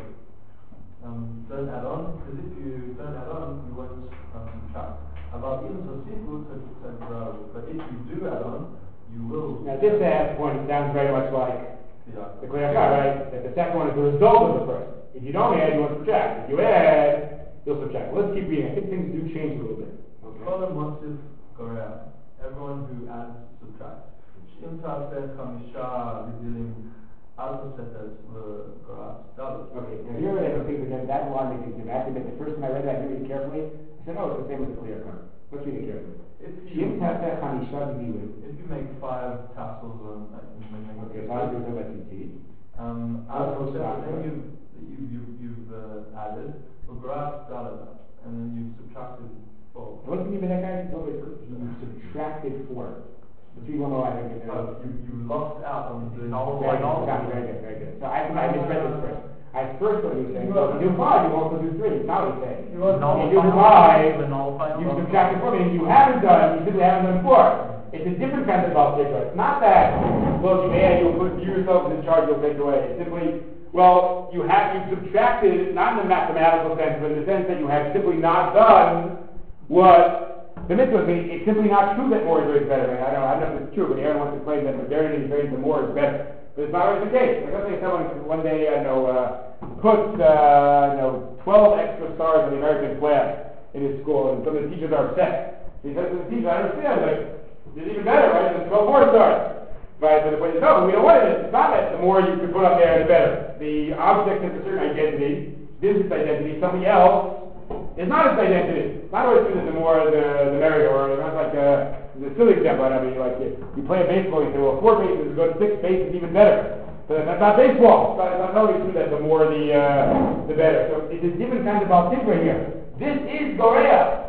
Um, don't add on, because if you don't add on, you won't um, subtract. About even so simple to, to grow, but if you do add on, you will. Now this last point sounds very much like Yeah. the Klei Yakar, right? That the second one is the result of the first. If you don't add, you want to subtract. If you add, you'll subtract. Let's keep reading. I think things do change a little bit. Okay. Column Motzif Gorea. Everyone who adds subtracts. Im Taseh Chamisha Vidilim Al Tosetes Gorat Dalet. Okay, now here we have a thing again. That line makes me I have to admit, the first time I read that, I read it carefully. I said, oh, it's the same as the Klei Yakar. Let's read it carefully. If you Im taseh chamisha b'dilim. if you make five tassels on like you make make Okay, so how do you do that tzitzit? um Al Tosetes, then you you you you've uh, added Gorat Dalet, and then you've subtracted four. What's the name of that guy? No, it's he subtracted four. Let's read one more line. Right there. Uh, you you lost out on doing Very good, Tommy, very good, very good. So I, I misread this first. I first thought he was saying, so if you do five, you also do three. It's not what he's saying. You want- If you do five, The nullify you number. subtract four, meaning you haven't done, you simply haven't done four. It's a different kind of Baal Tikra. It's not that, well, you add, you'll put you yourself in this charge, you'll take away. It's simply, well, you have, you've subtracted, not in the mathematical sense, but in the sense that you have simply not done what the mitzvah means. It's simply not true that more is always better. I don't know, I don't know if it's true, but Aaron wants to claim that modernity is very, the more is better. But it's not always the case. Like, let's say someone one day, I don't know, uh, puts, uh, you know, twelve extra stars on the American flag in his school, and some of the teachers are upset. He says to the teacher, I understand, like, this is even better, right? There's twelve more stars. Right, but the point is, no, but we don't want it. It's not that the more you can put up there, the better. The object has a certain identity, this is identity, something else is not its identity. It's not always true that the more the, the merrier, or it's like a, the silly example I have, you like, you, you play a baseball, you say, well, four bases is good, six bases is even better. But that's not baseball. It's not, it's not always true that the more the, uh, the better. So it's a different kind of Baal Tikra here. This is Gorea.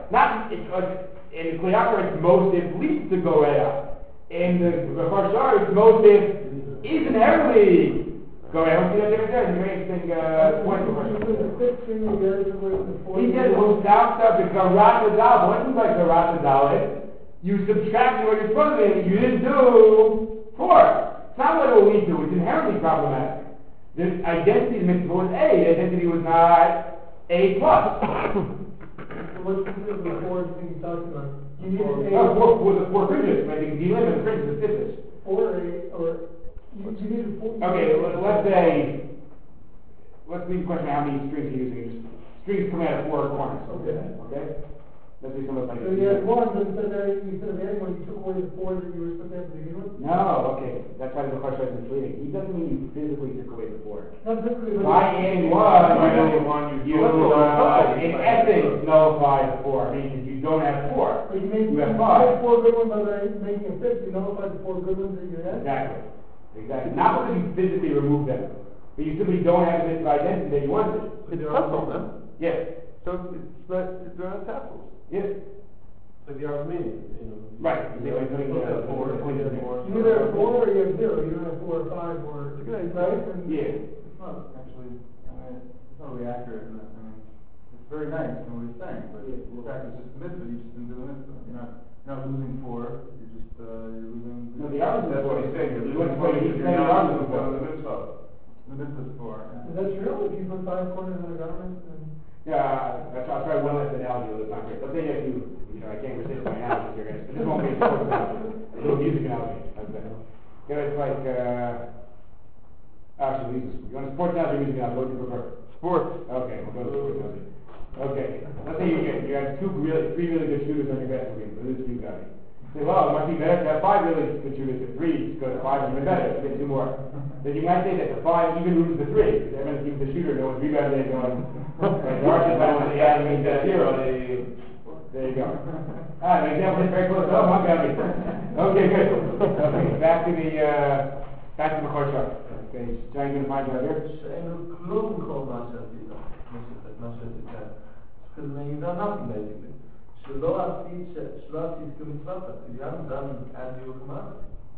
not, it's, uh, in the Kliyakar, it's most if leads to go right out. In the Farshar, it's most if is inherently go right out. See that difference there? It's a very interesting uh, point for You put a fifth string together to where the fourth. He says, Hostafta b'garat adal. What is like garat adal? You subtract what you're supposed to do, you didn't do four. It's not what it will lead to, it's inherently problematic. The identity of the mitzvah was A, the identity was not A plus. So what's the difference with four things you talked about? You need an No, A. four was a four fringes, right? The delim and the fringes, the scissors. Four A, or, you, you need a four. Okay, let- let's say, let's leave the question of how many strings you're using. Just strings come out of four corners. Okay. Okay? Let's do something like So you had one, but instead of adding, instead of adding one, you took away the four that you were supposed to have to begin with? No, okay, that's how the question is misleading. He doesn't mean you physically took away the four. Not physically, but. By adding one, By you, adding one, you you, nullify uh, the in five. essence, nullify the four, meaning you don't have four. But you made, You you have made five. four good ones by making a fifth, you nullified the four good ones that you had? Exactly, exactly. Not because you physically removed them, but you simply don't have the mitzvah identity that you wanted. It's puzzle, no? Yes, So it's not, it's not tassels. yes, Like the Armenian, you know. right. You know, Exactly. you have four, you have more. You either have four or you have zero, you don't have four or five or, It's a good idea. right? And- Yeah. It's not actually, I mean, it's not really accurate in that, I mean, it's very nice in what he's saying, but in fact, it's just a mitzvah, you just didn't do the mitzvah. You're not, you're not losing four, you're just, uh, you're losing. No, the argument That's what he's saying, you're You losing wouldn't four say because he's you're saying not argument losing one for of the mitzvah. The mitzvah's four, yeah. Is that true? If you put five corners on a garment, then? Yeah, I'll try, I'll try one less analogy, but it's not great. Let's say that you, you know, I can't resist my analogies here, guys, but this won't be a sports analogy. It's a little music analogy. How's that? You know, it's like, uh, actually, leave this. You want a sports analogy or music analogy? What do you prefer? Sports. Okay, we'll go to sports analogy. Okay, let's say you get, you have two really, three really good shooters on your basketball team, so this is you guys. Say, well, it must be better to have five really good shooters than three, because five is even better, you get two more. Then you might say that the five even roots the three, because everyone seems the shooter, no one's rebounding, no one's, right, the archetype was the adding means that zero, they, there you go. Ah, the example is very close to home, I'm counting. Okay, good. Okay, back to the, uh, back to the core chart. Okay, trying to find out here. שאין כלום כל מה שעשית, מה שעשית, because then you've done nothing basically. שלא עשית, שלא עשית כמצוות, you haven't done as you were commanded.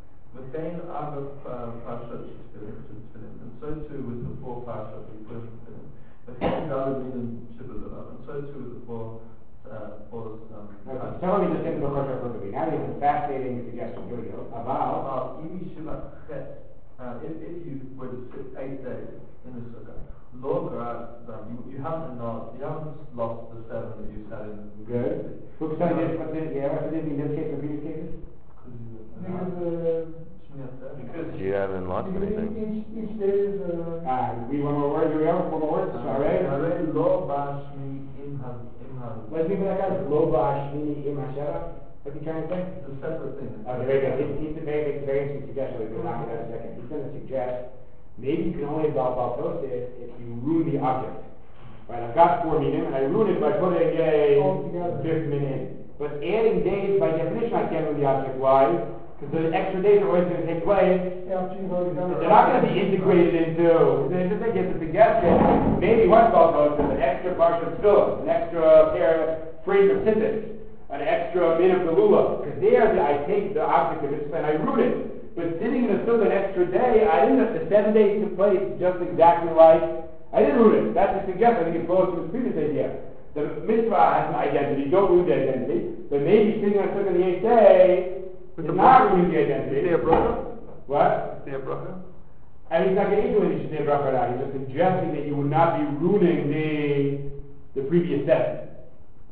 וכן אגב פרשות של תפילין, של תפילין, and so too with the four parshot that you put in tefillin. וכן דלת מינים שבלבב, and so too with the four, uh, four, um, Okay, so let me just get to the core chart quickly. Now there's a fascinating suggestion. Here we go. About. about אם ישיבה חטא, uh, if, if you were to sit eight days in the sukkah, Lord God, um, you, you haven't annulled, you haven't lost the seven that you sat in. Good. What's the difference? What's the, yeah, what's the difference in this case and the previous cases? Because, uh, Because You haven't lost each, anything. each, each day is, uh, Ah, read one more word. Here we go. Four more words. All right. הרי לא בא שמי עם ה... עם ה... Let's read that guy. Lo ba'ashmini im hashara. What's he trying to say? It's a separate thing. Okay, very good. He's, he's a very, makes a very interesting suggestion. We'll knock it out in a second. He's going to suggest maybe you can only involve baltosis if you ruin the object. Right, I've got four minim, and I ruin it by putting a Altogether. fifth min in. But adding days, by definition, I can't ruin the object. Why? Because the extra days are always going to take place. after you've already done it. They're not going to be integrated into. They just think it's a suggestion. Maybe what's called is an extra partial still, an extra pair of frames of tzitzit, an extra min of the lulav. Because there, I take the object of it and I root it. But sitting in the sukkah an extra day, I didn't. The seven days took place just exactly like I didn't root it. That's a suggestion. I think it flows from the previous idea. The mitzvah has an identity. Don't root the identity. But maybe sitting on the sukkah on the eighth day. With It's the not bracha? ruining the identity. Is there a bracha? What? Is there a bracha? I mean, he's not getting into it. He should say bracha or not. He's just suggesting that you would not be ruining the the previous set.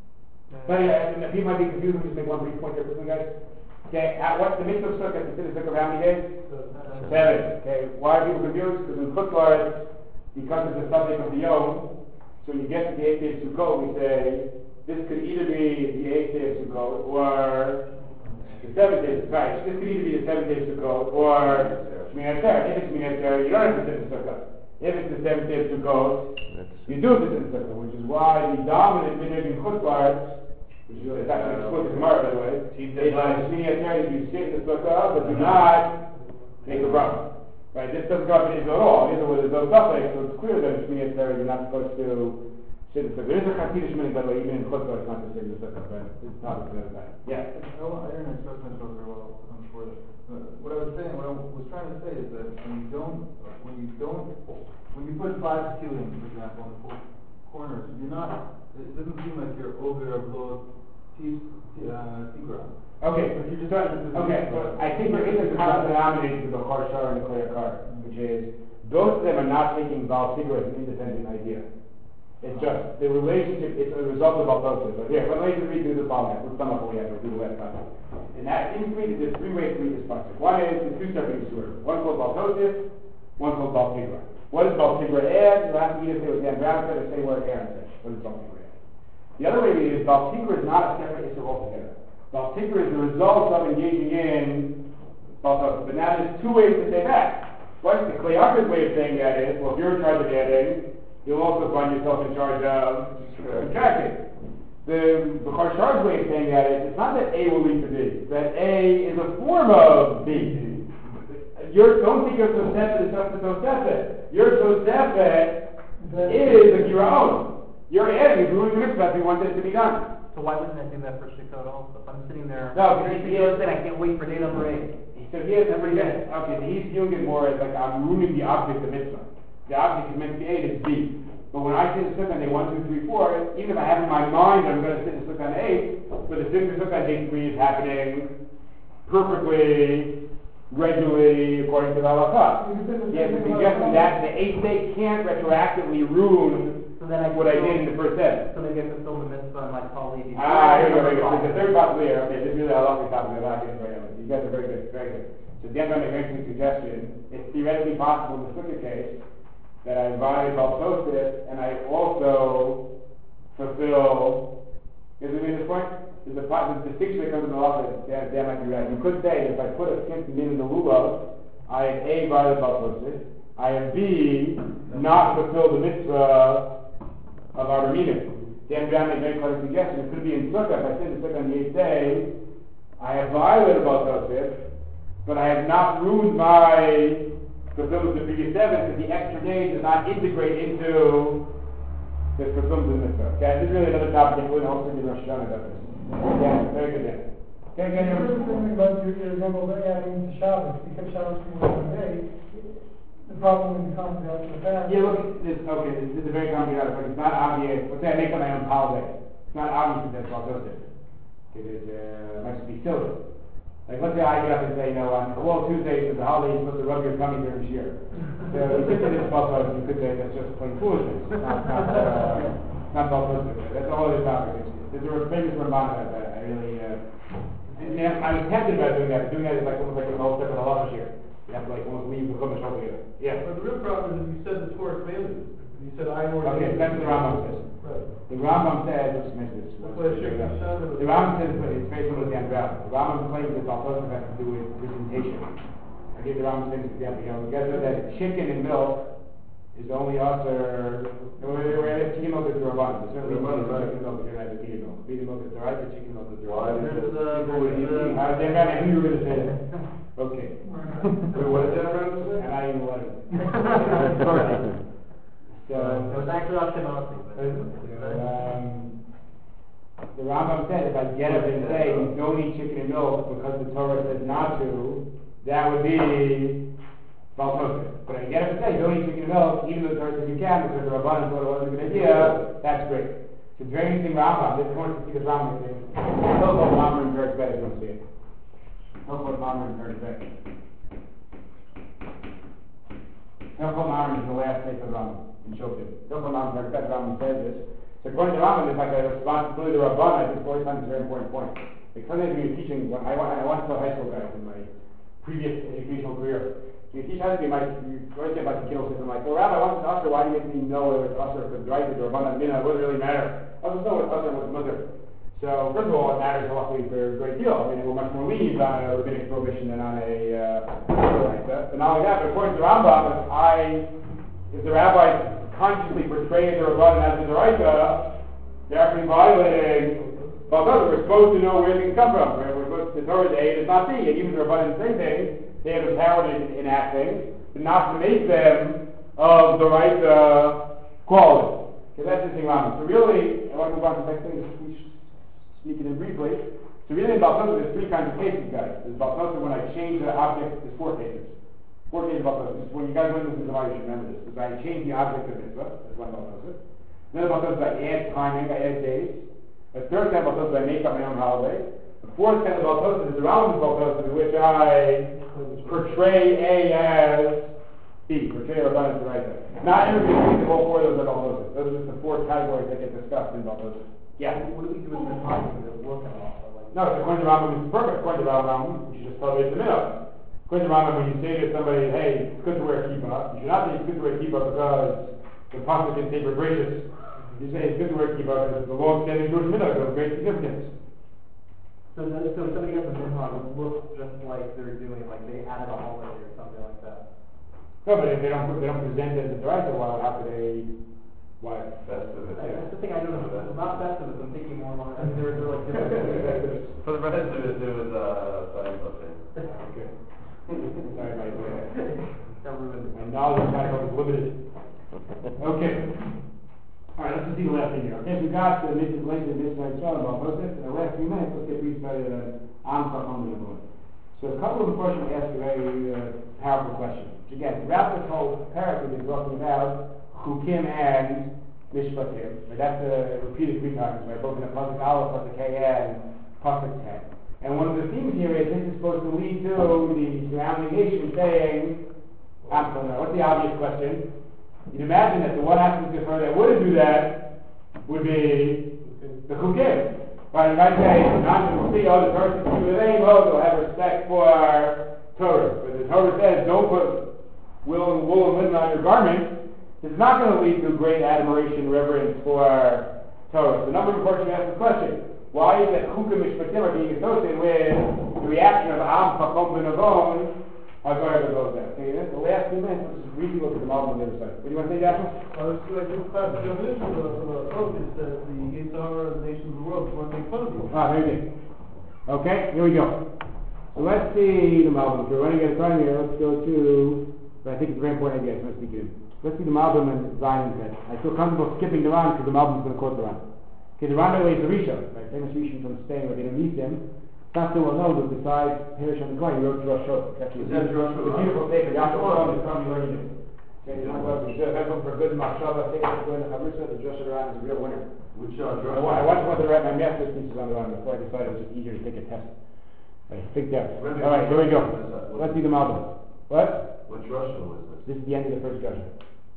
But uh, people might be confused. Let me just make one brief point here quickly, guys. Okay, at what's the mitzvah of sukkah? Consider sukkah of how many days? Seven. Seven. Okay, why are people confused? Because in Chutzlar, because it's the subject of the Yom, so when you get to the eighth day of Sukkot, we say this could either be the eighth day of Sukkot or the seventh day, right, this could either be the seventh day of Sukkot or Shmini Atzeret. If it's Shmini Atzeret, you don't have to sit in the Sukkah. If it's the seventh day of Sukkot, you do have to sit in the Sukkah, which is why the dominant minhag in Chutzlar, which is actually explicit Gemara, by the way, is that Shmini Atzeret, you sit in the Sukkah, but do not make a bracha. Right, this doesn't cover Israel at all. In Israel, there's no suffix, so it's clear that in Shmini Atzeret, you're not supposed to Sit in the sukkah. There is a Hasidic meaning, by the way, even in Chutzpah, it's not the same as the sukkah, but it's not another time. Yeah. I don't, I didn't express myself very well um, for this. Uh, what I was saying, what I was trying to say is that when you don't, when you don't, when you put five ceilings, for example, on the four corners, you're not, it doesn't seem like you're over a blow uh, tigra. Okay, But you just so, said this is okay, different. but I think there is a common denominator to the Chor Shar and the Kli Yakar, which is both of them are not taking Baal Tigra as an independent idea. It's just the relationship, it's a result of Baltosis. But here, let me just read through the following. Let's sum up what we had to do the last time. And that in three, there's three ways to read this pasuk. One is the two separate Yisurim. One called Baltosis, one called Baal Tigra. What does Baal Tigra add? You have to either say what Dan Brown said or say what Aaron said. What does Baal Tigra add? The other way to read it is Baal Tigra is not a separate issue altogether. Baal Tigra is the result of engaging in Baltosis. But now there's two ways to say that. What's the Kli Yakar's way of saying that is, well, if you're in charge of adding, you'll also find yourself in charge of subtracting. The Chor Shar's way of saying that is, it's not that A will lead to B, that A is a form of B. You're, don't think your Tosefet is just a Tosefet. Your Tosefet is a Giraon. You're adding, you're doing the mitzvah if you want it to be done. So why wouldn't I do that for Shikot also? If I'm sitting there, No, and he- he- I can't wait for day number eight. So he has every day. Okay, so he's viewing it more as like I'm ruining the object of mitzvah. The object is meant to be A, it's B. But when I sit in the sukkah on day one, two, three, four, even if I have in my mind that I'm going to sit in the sukkah on eight, but the sitting in the sukkah on day three is happening perfectly, regularly, according to the halakha. Yes, it's suggesting that the eighth day can't retroactively ruin So then I what I fulfill- did in the first day. So maybe I fulfill the mitzvah and like Paul Levy. Ah, here we go, here we go. There's a third possibility here. Okay, this is really a lovely topic of ideas right now. You guys are very good, very good. So Dan Brown makes a suggestion. It's theoretically possible in the sukkah case that I violate Baltosis and I also fulfill. Is it in this point? There's a, there's a distinction that comes in the law that Dan, Dan might be right. You could say that if I put a fifth min in the lulav, I have A, violated Baltosis. I have B, not fulfilled the mitzvah of Arba Minim. Dan Brown made a very clever suggestion. It could be in sukkah. If I sit in the sukkah on the eighth day, I have violated Baltosis, but I have not ruined my fulfillment of the previous seven because the extra day does not integrate into the fulfillment of the mitzvah. Okay, this is really another topic. We're also going to Rosh Hashanah about this. Yeah, very good. Dan. Okay, again, You you're. heard the thing about your, your example of adding to Shabbos, you kept Shabbos from one day, the problem when you come to the fast. Yeah, look, this, okay, this, this is a very complicated point. It's not obvious. Let's say I make up my own holiday. It's not obvious that that's Baltosis. Okay, it uh, might just be silly. Like, let's say I get up and say, you know, on Wall Tuesday, there's a holiday, you're supposed to rub your tummy during this year. So you could say this is Baltosis, you could say that's just plain foolishness. It's not, not, uh, not Baltosis. That's a whole other topic. There's a famous Ramban about that. I really, uh, I was tempted about doing that, but doing that is like almost like a whole separate halacha here. You have to like almost leave the chumash altogether. Yeah. But the real problem is that you said the Torah commanded. You said I ordained. Okay, that's what the Rambam says. Right. The Rambam says, let's just mention this. That's why I should have shown it. The Rambam says it's very similar to Dan Brown. The Rambam claims that Baltosis has to do with presentation. I give the Rambam famous example. You know, you guys know that chicken and milk is only usher. We're at chicken milk is the Rabban. Certainly, Rabban, right. chicken milk is your right. Chicken milk. Vegan milk is the right. Chicken milk is the Why right. did There's the, people would eat there's meat? Uh, Dan Brown, I knew you were going to say that. Okay. Wait, what did Dan Brown say? And I even let it. So, It was actually Ashkenazi, but. um, the Rambam said if I get up and say don't eat chicken and milk because the Torah says not to, that would be Baltosis. But if I get up and say don't eat chicken and milk, even though the Torah says you can because the Rabbanan thought it wasn't a good idea, that's great. It's a very interesting Rambam. This one to see this Rambam thing. Hilchot Mamre and Perek Bet if you want to see it. Hilchot Mamre and Perek Bet. Hilchot Mamre is the last place of the Rambam in Shoftim. Hilchot Mamre and Perek Bet, the Rambam says this. So according to Rambam, it's like a responsibility to Rabban. I think forty times is a very important point. Like sometimes when you're teaching, when I, I once taught high school guys in my previous educational career, you teach high school, you might, you always get like the kiddo system, like, well, Rabbi, I want to usher, why do you make me know whether it's usher, if it's right, or Rabban, it doesn't really matter. I just know what's usher and what's mutter. So first of all, it matters luckily for a great deal. I mean, we're much more lenient on a rabbinic prohibition than on a uh, but not only that, but according to Rambam, if I, if the rabbi consciously portray the Rabban as the Doraita, they're actually violating Baltosis. We're supposed to know where things come from. Right? We're supposed to, the Torah is A and it's not B. And even the Rabban say things, they have the power to enact things, but not to make them of the right uh, quality. Okay, that's the thing, Rambam. So really, I want to move on to the next thing, just we sneak it in briefly. So really in Baltosa, there's three kinds of cases, guys. There's Baltosa when I change the object, there's four cases. Four cases of Baltosa. When you guys went to the Gemara, you should remember this. Because I change the object of mitzvah, that's one Baltosa. Another Baltosa is I add timing, I add days. The third kind of Baltosa is I make up my own holiday. The fourth kind of Baltosa is the Rambam's Baltosa, in which I portray A as B, portray Rabbanan D'Oraisa. Not everybody thinks that all four of those are Baltosa. Those are just the four categories that get discussed in Baltosa. Yeah? What do we do with the timing? Does it work at all? Or like, no, it's according to Rambam, it's perfect. According to Rambam, you should just celebrate the middle. According to Rambam, when you say to somebody, hey, it's good to wear a kippah, you should not say it's good to wear a kippah because the pasuk in Sefer Bereshis. You say it's good to wear a kippah because it's a long-standing Jewish mitzvah of great significance. So, then, so somebody gets a minhag, it would look just like they're doing, like they added a holiday or something like that. No, but if they don't, they don't present it as a D'Oraisa, well, how could they, why? Festive. That's the thing I don't know. It's not festive, I'm thinking more along, I mean, they're, they're like different. For the rest of it, there was, uh, Seinfeld thing. Okay. Sorry, my, That ruined it. my knowledge of Seinfeld is limited. Okay. Alright, let's just see the last thing here. Okay, so we got the Mitzvah later in this night show about Moses. In the last few minutes, let's get brief started on Am Chacham Yavon. So a couple of the questions ask a very uh, powerful question. Which again, throughout this whole paragraph, we've been talking about Chukim and Mishpatim. Right? That's a repeated three times, right? Both in the Pasuk Aleph, Pasuk K, and Pasuk ten. And one of the themes here is this is supposed to lead to the surrounding nation saying, Am Chacham. What's the obvious question? You'd imagine that the one aspect of her that wouldn't do that would be the Chukim. Right, you might say, non will see, oh, the Torah says to the name, oh, they'll have respect for Torah. But the Torah says, don't put wool and wool and linen on your garments. This is not going to lead to great admiration and reverence for Torah. So number of questions you ask the question, why is it that Chukim Mishpatim are being associated with the reaction of Am Chacham V'Navon? I'll go ahead and go there. Okay, the last few minutes, let's just briefly look at the model on the other side. What do you want to say, Joshua? Well, it's like this class definition of the focus that the Yitzhar of the nations of the world want to make fun of you. Ah, very good. Okay, here we go. So let's see the Malbim. If we're running out of time here, let's go to, but I think it's very important idea, so let's speak to him. Let's see the Malbim and Zion instead. I feel comfortable skipping the Ran because the Malbim is going to quote the Ran. Okay, the Ran, by the way, is the Rishon, right? Famous Rishon from Spain, where they don't meet him. It's not so well known, but besides Parish on the Coin, he wrote Rosh Hashanah. It's actually a beautiful paper. Yashua Ron is probably learning it. Okay, you want to go to for good Machshava, take it, go in the Chavrusa, the Joshua Ron is a real winner. Which, uh, I, I once wanted to write my master's thesis on the Ron before I decided it was just easier to take a test. I think that. Alright, here we go. Let's see the Malbim. What? Which Russian was this? This is the end of the first judgment.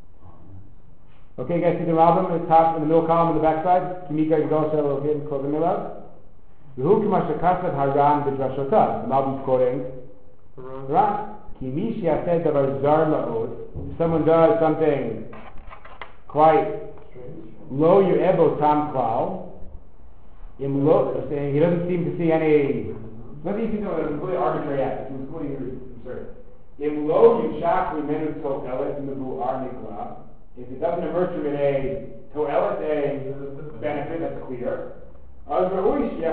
Okay, guys, see the Malbim at the top, in the middle column on the back side? Kimika Yigosha Elohim Kovimilav. The Haran B'Drashotah. The Malbim is quoting the Ran. Kimishi said davar zar la'od. If someone does something quite lo yu'ebo tam klal, im lo, saying he doesn't seem to see any, doesn't even know it's a completely arbitrary act. It's completely absurd. Im lo yushach limenu to'elet mebu'ar nikla. If it doesn't emerge from it a to'elet, a benefit, that's clear. So what's this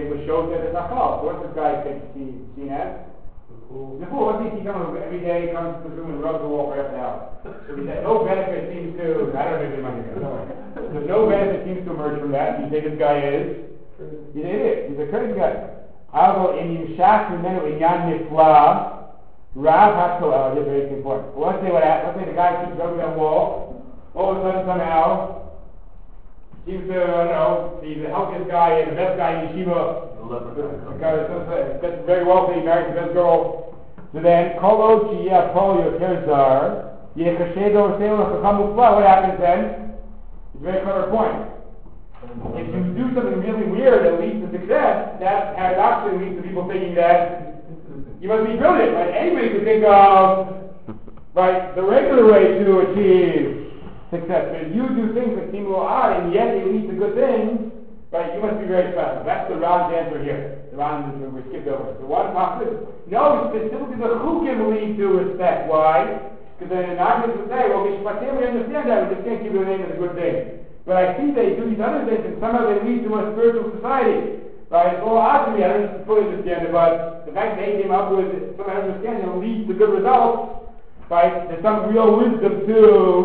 guy think seen, seen as? The fool. The fool. What thinks he comes every day, comes to the room and rubs the wall for half an hour? So he said, no benefit seems to, I don't know if there's money there, don't worry. So no benefit seems to emerge from that. You say this guy is? He's an idiot. He's a crazy guy. Although in Yimshach Mimenu Inyan Nifla, Rav HaToel, this is very important. Well, let's say what happened. Let's say the guy keeps rubbing that wall, all of a sudden somehow, seems to, I don't know, he's the healthiest guy and the best guy in yeshiva. The guy that's very wealthy, married the best girl. So then, Kolo Chia Pol Yoter Zar, Yechashedo Seon Chacham Ufla. What happens then? It's a very clever point. If you do something really weird that leads to success, that paradoxically leads to people thinking that you must be brilliant. Right? Anybody could think of, right, the regular way to achieve success. But if you do things that seem a little odd and yet they lead to good things, right, you must be very special. That's the Ran's answer here. The Ran is we skipped over. The one possibility, no, specifically the Chukim lead to respect. Why? Because then the non would say, well, Mishpatim, we understand that, we just can't give the name as a good thing. But I see they do these other things and somehow they lead to a spiritual society. Right? It's a little odd to me, I don't fully understand it, but the fact they came up with some understanding that leads to good results, right, there's some real wisdom to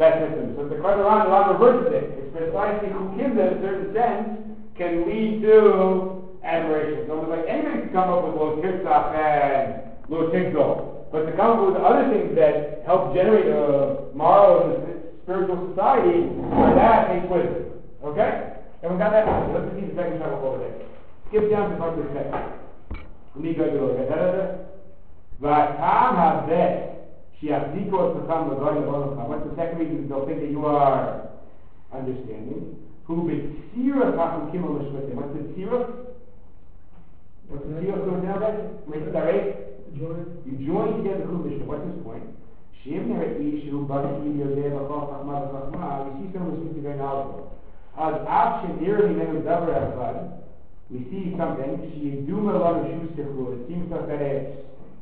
that system. So the Quran, the Ram reverses it. It's precisely chukim that in a certain sense can lead to admiration. So it's like anybody can come up with Lo Tirtzach and Lo Tigzol, but to come up with other things that help generate a moral and spiritual society, for that takes wisdom. Okay? And we got that. Let's see the second time over there. Skip down to part perspective. Let me go to the V'atam hazeh shi'achziko etzlechem l'goyim l'goyim. What's the second reason? They'll think that you are understanding. Who b'tzirah hachukim l'shvatim. What's the tzirah? What's the tzirah doing now, guys? You join together the Chumash. What's his point? Shem ne're'i shu b'aki yodeh b'chol chachma v'chachma. We see someone who seems to be very knowledgeable. Az av she'nir mimenu davar echad. We see something. She'iduma lanu shu sichur. It seems to us that it's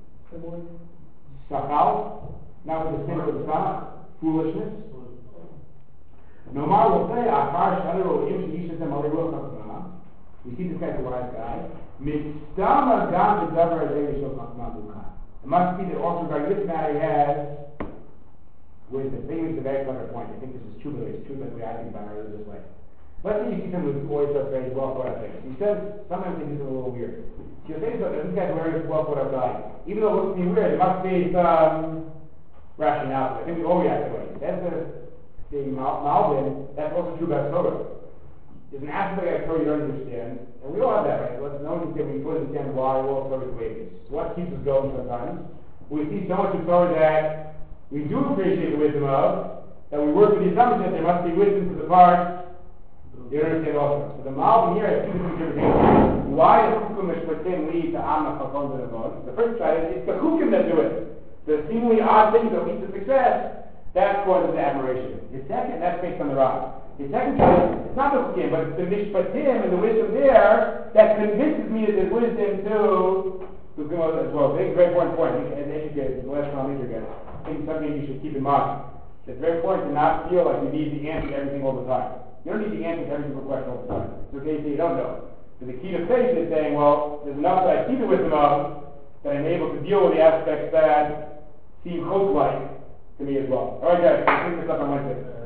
Sachal, now with the sin of the Samach, foolishness. Nomar will say, Achar Shadar Im Sheishatem Alei Ruach Chachma. We see this guy's a wise guy. Mistama Gam B'Davar Azeh Yishol Chachma Bucha. It must be that also regarding this matter he has wisdom. They make the very clever point. I think this is true, but it's true that the way I think about it is this way. Let's say you see someone who always does very well thought out things. He says, sometimes they do something a little weird. So you'll say to this guy's a very well thought out guy. Even though it looks to be weird, there must be some rationale to it. I think we all react that way. That's the, the Malvin, that's also true about Torah. There's an aspect of Torah you don't understand, and we all have that, right? Let's, no one can say we fully understand why all Torah is the way it is. So what keeps us going sometimes? We see so much of Torah that we do appreciate the wisdom of, that we work with the assumption that there must be wisdom to the part you don't understand also. So the Malvin here has two different interpretations. Why does Chukim Mishpatim lead to Amna Chachon Zerevon? The first side is it's the Chukim that do it. The seemingly odd things that lead to success, that causes admiration. The second, that's based on the Rav. The second side is, it's not the Chukim, but it's the Mishpatim and the wisdom there that convinces me that there's wisdom to Chukim as well. I think it's a very important point. I think as educators, the last time I'm here, guys, I think it's something you should keep in mind. It's very important to not feel like you need the answer to everything all the time. You don't need the answer to every single question all the time. It's okay to say you don't know. But the key to faith is saying, well, there's enough that I see the wisdom of that I'm able to deal with the aspects that seem hope-like to me as well. All right, guys, let's pick this up on Wednesday.